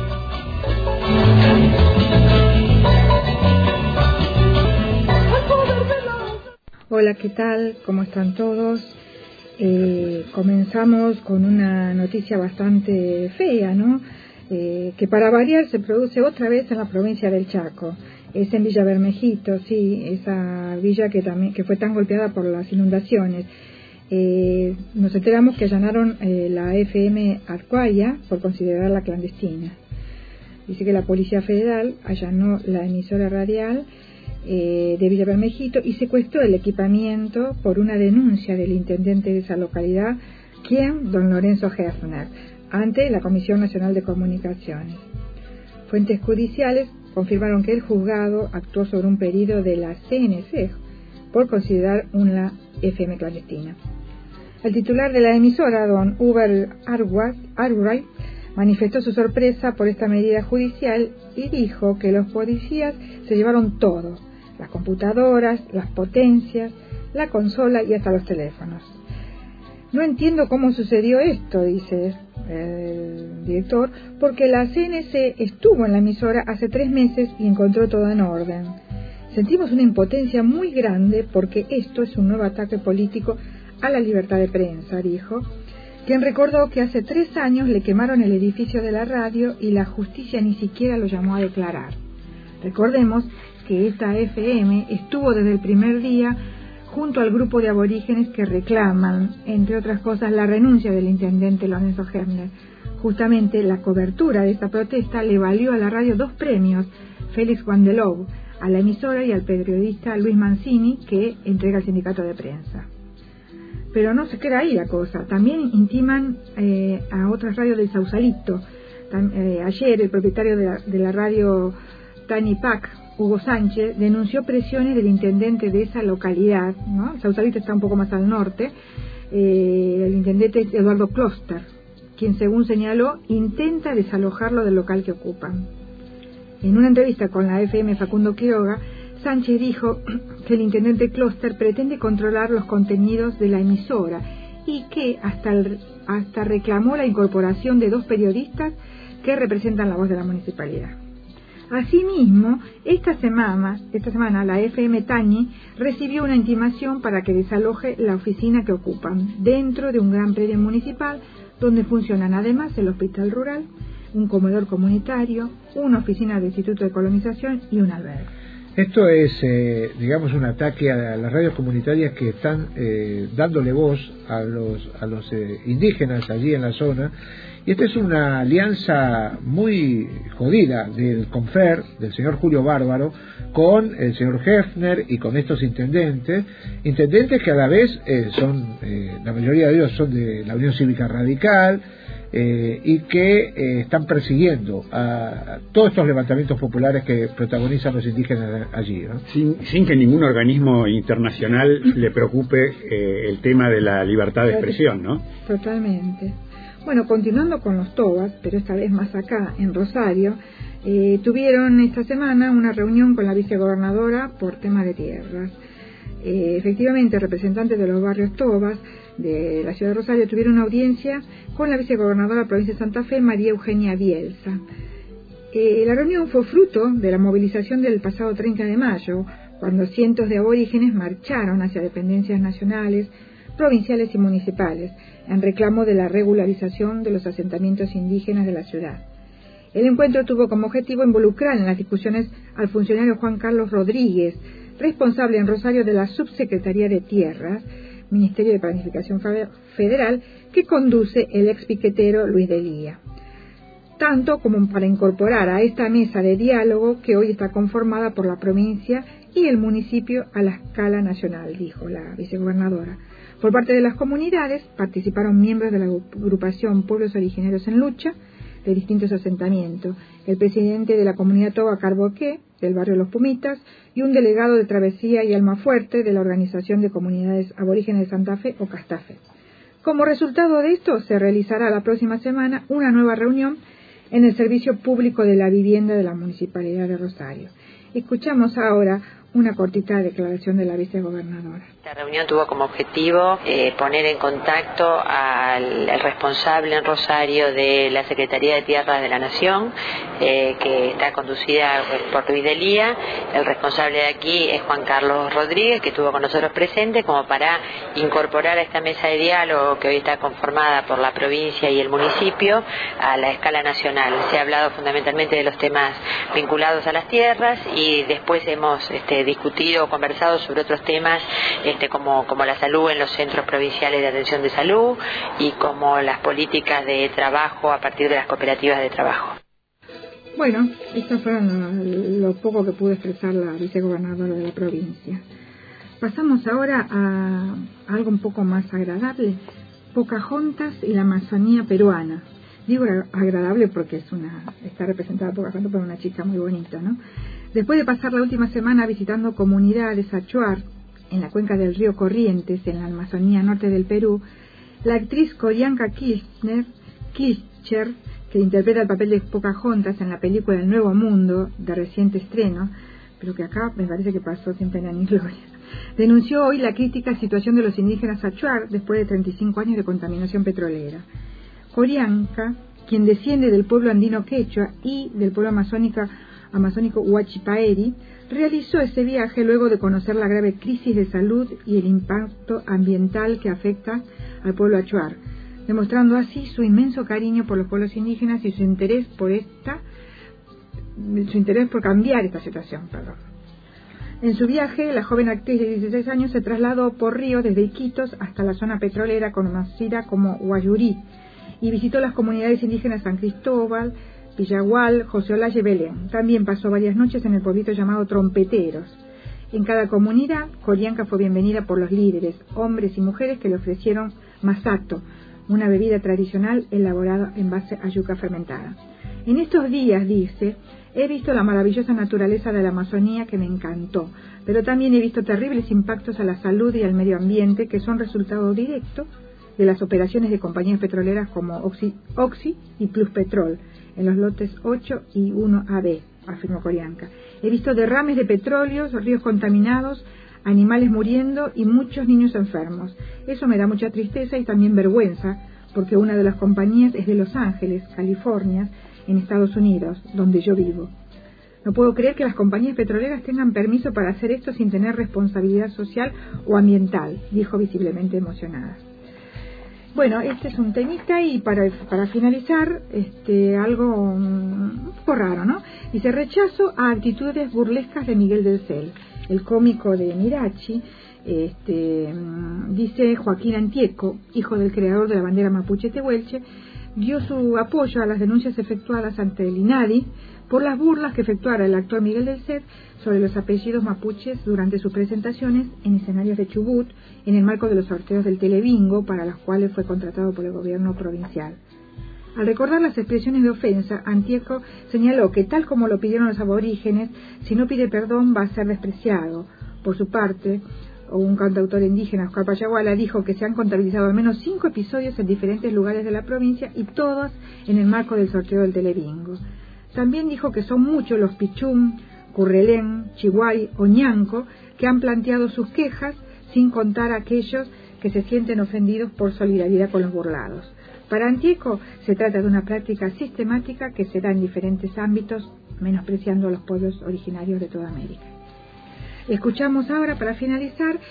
Hola, ¿qué tal? ¿Cómo están todos? Comenzamos con una noticia bastante fea, ¿no? Que para variar se produce otra vez en la provincia del Chaco. Es en Villa Bermejito, sí, esa villa que fue tan golpeada por las inundaciones. Nos enteramos que allanaron la FM Arcuaya por considerarla clandestina. Dice que la Policía Federal allanó la emisora radial de Villa Bermejito y secuestró el equipamiento por una denuncia del intendente de esa localidad, don Lorenzo Hefner, ante la Comisión Nacional de Comunicaciones. Fuentes judiciales confirmaron que el juzgado actuó sobre un pedido de la CNC por considerar una FM clandestina. El titular de la emisora, don Uber Arwright, manifestó su sorpresa por esta medida judicial y dijo que los policías se llevaron todo: las computadoras, las potencias, la consola y hasta los teléfonos. No entiendo cómo sucedió esto, dice el director, porque la CNC estuvo en la emisora hace 3 meses y encontró todo en orden. Sentimos una impotencia muy grande porque esto es un nuevo ataque político a la libertad de prensa, dijo, quien recordó que hace 3 años le quemaron el edificio de la radio y la justicia ni siquiera lo llamó a declarar. Recordemos que esta FM estuvo desde el primer día junto al grupo de aborígenes que reclaman, entre otras cosas, la renuncia del intendente Lorenzo Hefner. Justamente la cobertura de esta protesta le valió a la radio 2 premios, Félix Wandelow, a la emisora y al periodista Luis Mancini, que entrega el sindicato de prensa. Pero no se queda ahí la cosa, también intiman a otras radios del Sausalito. Ayer el propietario de la radio Tani Pac, Hugo Sánchez, denunció presiones del intendente de esa localidad, ¿no? El Sausalito está un poco más al norte. El intendente es Eduardo Kloster, quien, según señaló, intenta desalojarlo del local que ocupan. En una entrevista con la FM Facundo Quiroga, Sánchez dijo que el intendente Kloster pretende controlar los contenidos de la emisora y que hasta reclamó la incorporación de 2 periodistas que representan la voz de la municipalidad. Asimismo, esta semana la FM Tañi recibió una intimación para que desaloje la oficina que ocupan dentro de un gran predio municipal donde funcionan además el hospital rural, un comedor comunitario, una oficina del Instituto de Colonización y un albergue. Esto es, digamos, un ataque a las radios comunitarias que están dándole voz a los indígenas allí en la zona. Y esta es una alianza muy jodida del CONFER, del señor Julio Bárbaro, con el señor Hefner y con estos intendentes que a la vez son, la mayoría de ellos son de la Unión Cívica Radical, y que están persiguiendo a todos estos levantamientos populares que protagonizan los indígenas allí, ¿no? Sin que ningún organismo internacional le preocupe el tema de la libertad de expresión, ¿no? Totalmente. Bueno, continuando con los tobas, pero esta vez más acá, en Rosario, tuvieron esta semana una reunión con la vicegobernadora por tema de tierras. Efectivamente, representantes de los barrios tobas de la ciudad de Rosario tuvieron una audiencia con la vicegobernadora de la provincia de Santa Fe, María Eugenia Bielsa. La reunión fue fruto de la movilización del pasado 30 de mayo, cuando cientos de aborígenes marcharon hacia dependencias nacionales, provinciales y municipales, en reclamo de la regularización de los asentamientos indígenas de la ciudad. El encuentro tuvo como objetivo involucrar en las discusiones al funcionario Juan Carlos Rodríguez, responsable en Rosario de la Subsecretaría de Tierras, Ministerio de Planificación Federal, que conduce el ex piquetero Luis Delía, tanto como para incorporar a esta mesa de diálogo que hoy está conformada por la provincia y el municipio a la escala nacional, dijo la vicegobernadora. Por parte de las comunidades participaron miembros de la agrupación Pueblos Originarios en Lucha de distintos asentamientos, el presidente de la comunidad Toba Carboqué, del barrio Los Pumitas, y un delegado de Travesía y Almafuerte de la Organización de Comunidades Aborígenes de Santa Fe o Castafe. Como resultado de esto, se realizará la próxima semana una nueva reunión en el Servicio Público de la Vivienda de la Municipalidad de Rosario. Escuchamos ahora una cortita declaración de la vicegobernadora. Esta reunión tuvo como objetivo poner en contacto al responsable en Rosario de la Secretaría de Tierras de la Nación, que está conducida por Luis Delía. El responsable de aquí es Juan Carlos Rodríguez, que estuvo con nosotros presente, como para incorporar a esta mesa de diálogo que hoy está conformada por la provincia y el municipio a la escala nacional. Se ha hablado fundamentalmente de los temas vinculados a las tierras y después hemos discutido o conversado sobre otros temas como la salud en los centros provinciales de atención de salud y como las políticas de trabajo a partir de las cooperativas de trabajo. Bueno, esto fue lo poco que pudo expresar la vicegobernadora de la provincia. Pasamos ahora a algo un poco más agradable, Pocahontas y la Amazonía peruana. Digo agradable porque está representada Pocahontas por una chica muy bonita, ¿no? Después de pasar la última semana visitando comunidades achuar en la cuenca del río Corrientes, en la Amazonía norte del Perú, la actriz Corianca Kirchner, que interpreta el papel de Pocahontas en la película El Nuevo Mundo, de reciente estreno, pero que acá me parece que pasó sin pena ni gloria, denunció hoy la crítica situación de los indígenas achuar después de 35 años de contaminación petrolera. Corianca, quien desciende del pueblo andino quechua y del pueblo amazónico Huachipaeri, realizó ese viaje luego de conocer la grave crisis de salud y el impacto ambiental que afecta al pueblo achuar, demostrando así su inmenso cariño por los pueblos indígenas y su interés por cambiar esta situación. En su viaje, la joven actriz de 16 años se trasladó por río desde Iquitos hasta la zona petrolera conocida como Guayurí y visitó las comunidades indígenas San Cristóbal, Villagual, José Olaya y Belén. También pasó varias noches en el pueblito llamado Trompeteros. En cada comunidad, Corianca fue bienvenida por los líderes, hombres y mujeres que le ofrecieron masato, una bebida tradicional elaborada en base a yuca fermentada. En estos días, dice, he visto la maravillosa naturaleza de la Amazonía que me encantó, pero también he visto terribles impactos a la salud y al medio ambiente que son resultado directo de las operaciones de compañías petroleras como Oxy y Plus Petrol, en los lotes 8 y 1AB, afirmó Corianca. He visto derrames de petróleos, ríos contaminados, animales muriendo y muchos niños enfermos. Eso me da mucha tristeza y también vergüenza, porque una de las compañías es de Los Ángeles, California, en Estados Unidos, donde yo vivo. No puedo creer que las compañías petroleras tengan permiso para hacer esto sin tener responsabilidad social o ambiental, dijo visiblemente emocionada. Bueno, este es un temita y para finalizar, algo un poco raro, ¿no? Dice, rechazo a actitudes burlescas de Miguel del Cel, el cómico de Mirachi. Dice Joaquín Antieco, hijo del creador de la bandera mapuche tehuelche, dio su apoyo a las denuncias efectuadas ante el INADI por las burlas que efectuara el actor Miguel del Cel sobre los apellidos mapuches durante sus presentaciones en escenarios de Chubut en el marco de los sorteos del Telebingo, para los cuales fue contratado por el gobierno provincial. Al recordar las expresiones de ofensa, Antieco señaló que, tal como lo pidieron los aborígenes, si no pide perdón va a ser despreciado. Por su parte, un cantautor indígena, Oscar Payaguala, dijo que se han contabilizado al menos 5 episodios en diferentes lugares de la provincia y todos en el marco del sorteo del Telebingo. También dijo que son muchos los pichum, currelén, chihuay o ñanco que han planteado sus quejas, sin contar a aquellos que se sienten ofendidos por solidaridad con los burlados. Para Antieco se trata de una práctica sistemática que se da en diferentes ámbitos, menospreciando a los pueblos originarios de toda América. Escuchamos ahora, para finalizar,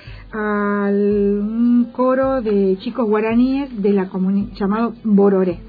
un coro de chicos guaraníes de la comunidad llamado Bororé.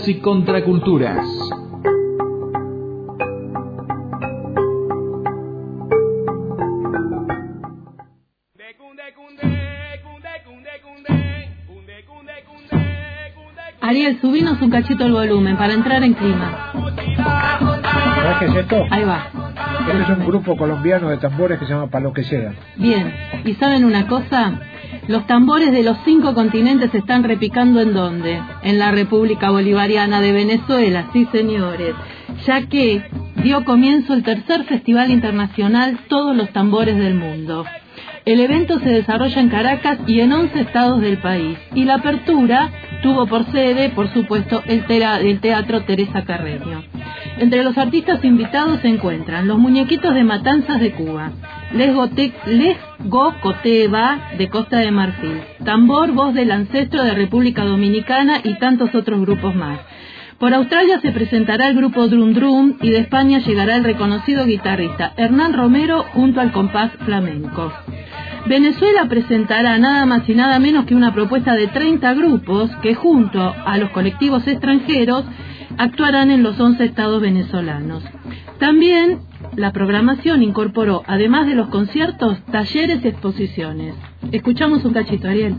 culturas y contraculturas. Ariel, subinos un cachito el volumen para entrar en clima. ¿Sabes qué es esto? Ahí va. Este es un grupo colombiano de tambores que se llama Palo que Sea. Bien, ¿y saben una cosa? Los tambores de los 5 continentes se están repicando ¿en dónde? En la República Bolivariana de Venezuela, sí señores, ya que dio comienzo el tercer Festival Internacional Todos los Tambores del Mundo. El evento se desarrolla en Caracas y en 11 estados del país, y la apertura tuvo por sede, por supuesto, el Teatro Teresa Carreño. Entre los artistas invitados se encuentran los Muñequitos de Matanzas de Cuba, Les Gocoteva de Costa de Marfil, Tambor Voz del Ancestro de República Dominicana y tantos otros grupos más. Por Australia se presentará el grupo Drum Drum y de España llegará el reconocido guitarrista Hernán Romero junto al compás flamenco. Venezuela presentará nada más y nada menos que una propuesta de 30 grupos que junto a los colectivos extranjeros actuarán en los 11 estados venezolanos. También la programación incorporó, además de los conciertos, talleres y exposiciones. Escuchamos un cachito, Ariel.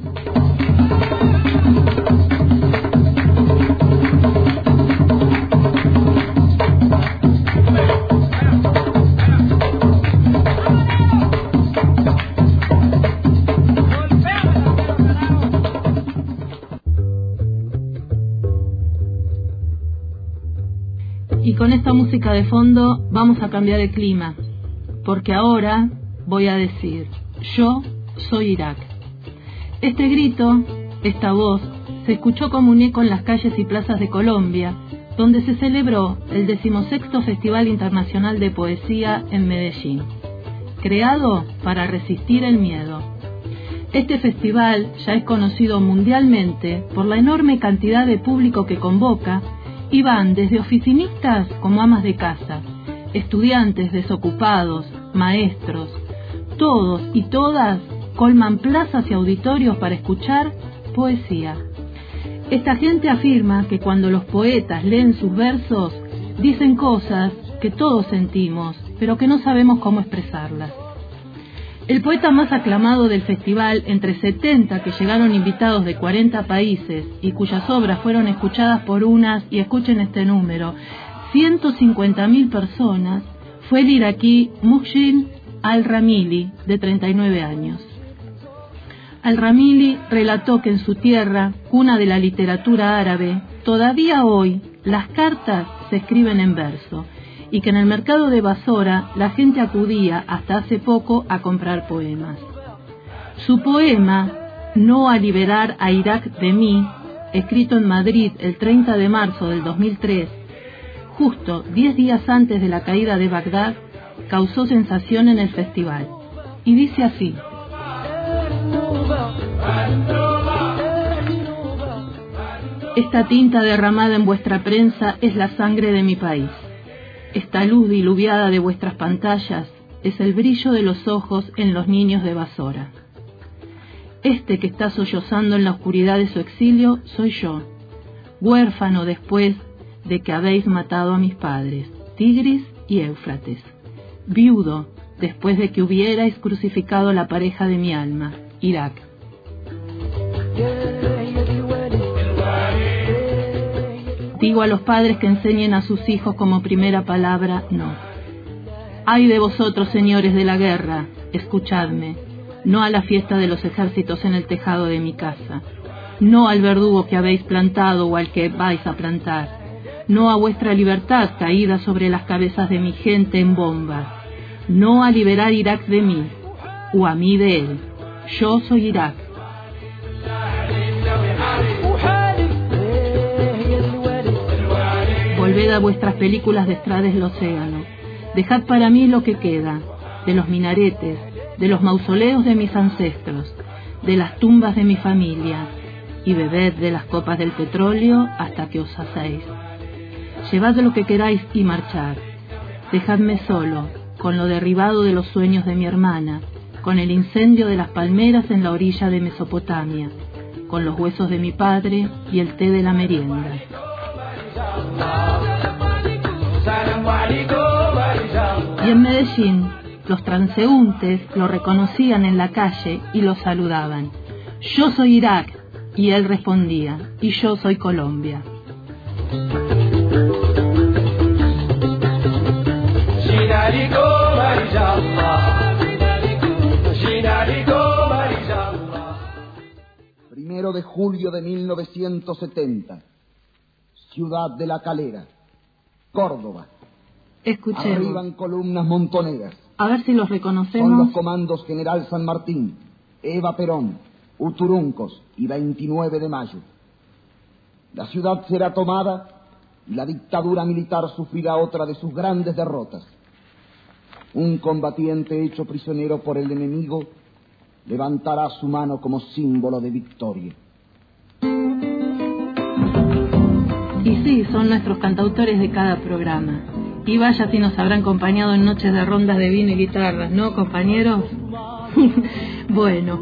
Y con esta música de fondo vamos a cambiar el clima, porque ahora voy a decir, yo soy Irak. Este grito, esta voz, se escuchó como un eco en las calles y plazas de Colombia, donde se celebró el 16º Festival Internacional de Poesía en Medellín, creado para resistir el miedo. Este festival ya es conocido mundialmente por la enorme cantidad de público que convoca, y van desde oficinistas como amas de casa, estudiantes desocupados, maestros, todos y todas colman plazas y auditorios para escuchar poesía. Esta gente afirma que cuando los poetas leen sus versos, dicen cosas que todos sentimos, pero que no sabemos cómo expresarlas. El poeta más aclamado del festival, entre 70 que llegaron invitados de 40 países y cuyas obras fueron escuchadas por unas, y escuchen este número, 150.000 personas, fue el iraquí Muhsin al-Ramili, de 39 años. Al-Ramili relató que en su tierra, cuna de la literatura árabe, todavía hoy las cartas se escriben en verso, y que en el mercado de Basora la gente acudía hasta hace poco a comprar poemas. Su poema, No a liberar a Irak de mí, escrito en Madrid el 30 de marzo del 2003, justo 10 días antes de la caída de Bagdad, causó sensación en el festival. Y dice así: esta tinta derramada en vuestra prensa es la sangre de mi país. Esta luz diluviada de vuestras pantallas es el brillo de los ojos en los niños de Basora. Este que está sollozando en la oscuridad de su exilio soy yo, huérfano después de que habéis matado a mis padres, Tigris y Éufrates, viudo después de que hubierais crucificado la pareja de mi alma, Irak. Digo a los padres que enseñen a sus hijos como primera palabra, no. Ay de vosotros, señores de la guerra, escuchadme, no a la fiesta de los ejércitos en el tejado de mi casa, no al verdugo que habéis plantado o al que vais a plantar, no a vuestra libertad caída sobre las cabezas de mi gente en bombas, no a liberar Irak de mí, o a mí de él. Yo soy Irak. Volved a vuestras películas de estrades del océano. Dejad para mí lo que queda, de los minaretes, de los mausoleos de mis ancestros, de las tumbas de mi familia, y bebed de las copas del petróleo hasta que os saciéis. Llevad lo que queráis y marchad. Dejadme solo, con lo derribado de los sueños de mi hermana, con el incendio de las palmeras en la orilla de Mesopotamia, con los huesos de mi padre y el té de la merienda. Y en Medellín, los transeúntes lo reconocían en la calle y lo saludaban. Yo soy Irak, y él respondía, y yo soy Colombia. Primero de julio de 1970, Ciudad de la Calera, Córdoba. Escuchemos. Arriban columnas montoneras. A ver si los reconocemos. Son los comandos General San Martín, Eva Perón, Uturuncos y 29 de mayo. La ciudad será tomada y la dictadura militar sufrirá otra de sus grandes derrotas. Un combatiente hecho prisionero por el enemigo levantará su mano como símbolo de victoria. Y sí, son nuestros cantautores de cada programa. Y vaya si nos habrán acompañado en noches de rondas de vino y guitarras, ¿no, compañeros? Bueno,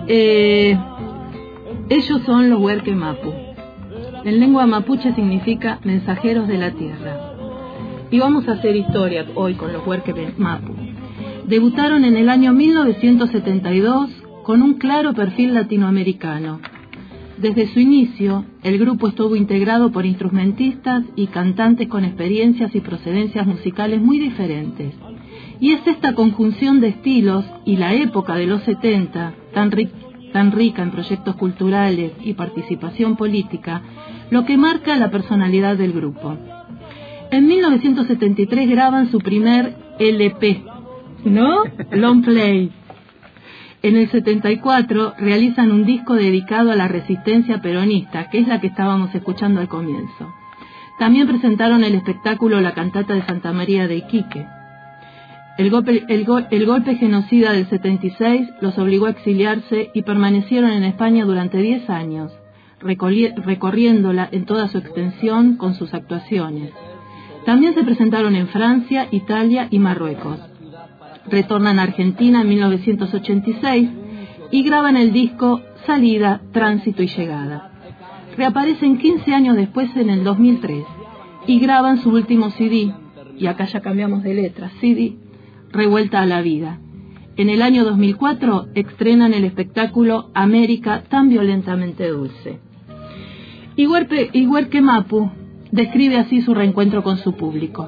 ellos son los Huerque Mapu. En lengua mapuche significa mensajeros de la tierra. Y vamos a hacer historia hoy con los Huerque Mapu. Debutaron en el año 1972 con un claro perfil latinoamericano. Desde su inicio, el grupo estuvo integrado por instrumentistas y cantantes con experiencias y procedencias musicales muy diferentes. Y es esta conjunción de estilos y la época de los 70, tan rica en proyectos culturales y participación política, lo que marca la personalidad del grupo. En 1973 graban su primer LP, ¿no? Long Play. En el 74 realizan un disco dedicado a la resistencia peronista, que es la que estábamos escuchando al comienzo. También presentaron el espectáculo La Cantata de Santa María de Iquique. El golpe genocida del 76 los obligó a exiliarse y permanecieron en España durante 10 años, recorriéndola en toda su extensión con sus actuaciones. También se presentaron en Francia, Italia y Marruecos. Retornan a Argentina en 1986 y graban el disco Salida, Tránsito y Llegada. Reaparecen 15 años después en el 2003 y graban su último CD, y acá ya cambiamos de letra, CD, Revuelta a la Vida. En el año 2004 estrenan el espectáculo América tan violentamente dulce. Y Huerque Mapu describe así su reencuentro con su público.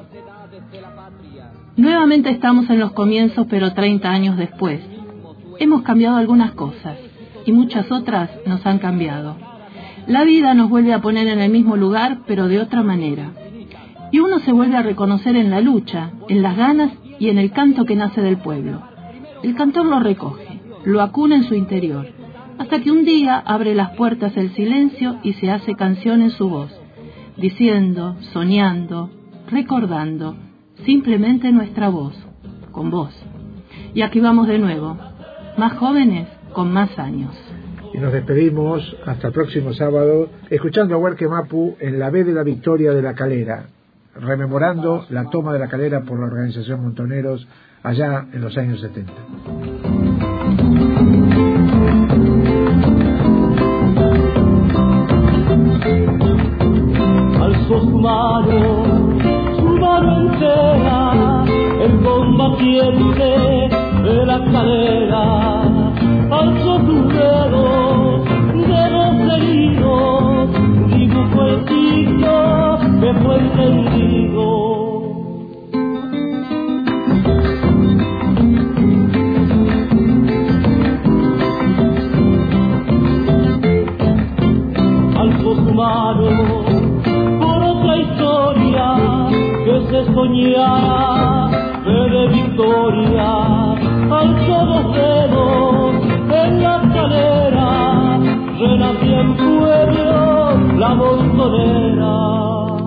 Nuevamente estamos en los comienzos, pero 30 años después. Hemos cambiado algunas cosas y muchas otras nos han cambiado. La vida nos vuelve a poner en el mismo lugar, pero de otra manera. Y uno se vuelve a reconocer en la lucha, en las ganas y en el canto que nace del pueblo. El cantor lo recoge, lo acuna en su interior, hasta que un día abre las puertas el silencio y se hace canción en su voz, diciendo, soñando, recordando, simplemente nuestra voz, con voz. Y aquí vamos de nuevo, más jóvenes con más años. Y nos despedimos hasta el próximo sábado, escuchando a Huerque Mapu en la B de la Victoria de la Calera, rememorando la toma de la Calera por la organización Montoneros allá en los años 70. Alzó su mano entera, el combatiente de la Calera, alzó sus dedos heridos, dibujó el signo que fue entendido. Alzó su mano por otra historia que se soñara de victoria, alzó los dedos en la Calera, renacía en pueblo la Montonera.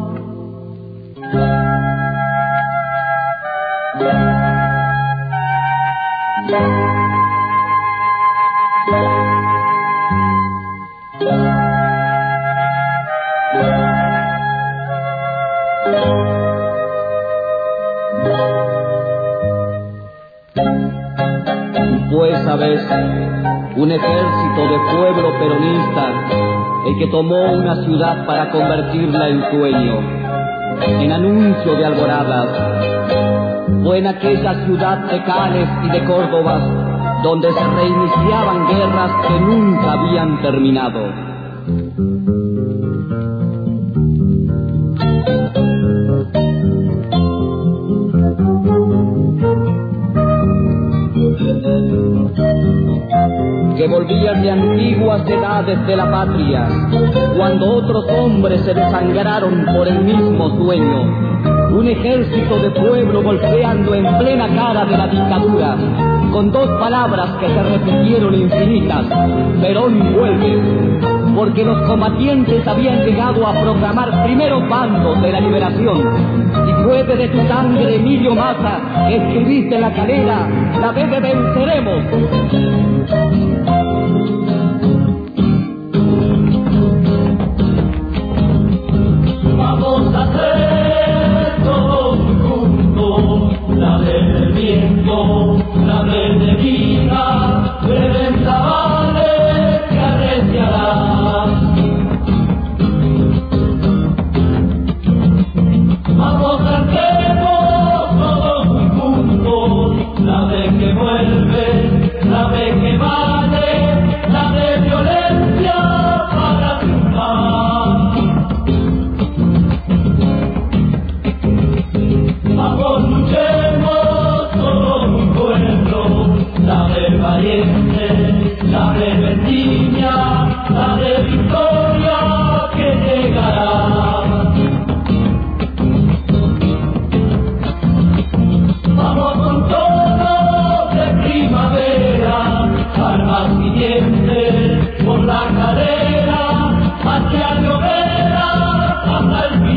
Fue esa vez un ejército de pueblo peronista el que tomó una ciudad para convertirla en sueño, en anuncio de alboradas, fue en aquella ciudad de Cales y de Córdoba donde se reiniciaban guerras que nunca habían terminado. Que volvían de antiguas edades de la patria, cuando otros hombres se desangraron por el mismo sueño. Un ejército de pueblo golpeando en plena cara de la dictadura, con dos palabras que se repitieron infinitas: Perón vuelve. Porque los combatientes habían llegado a proclamar primeros bandos de la liberación. Y fue de tu sangre, Emilio Maza, que escribiste en la calera: la vez de venceremos. Vamos a hacer todos juntos la vez del viento, la vez de vida, de ventavales que arreciará. Vamos a hacer todos juntos la vez que vuelve, la vez que vale, la de violencia para triunfar. Vamos, luchemos todos un pueblo, la de valiente, la de vendimia, la de victoria que llegará. Vamos con todos de primavera, armas y dientes por la cadera, hacia Llovera, hasta el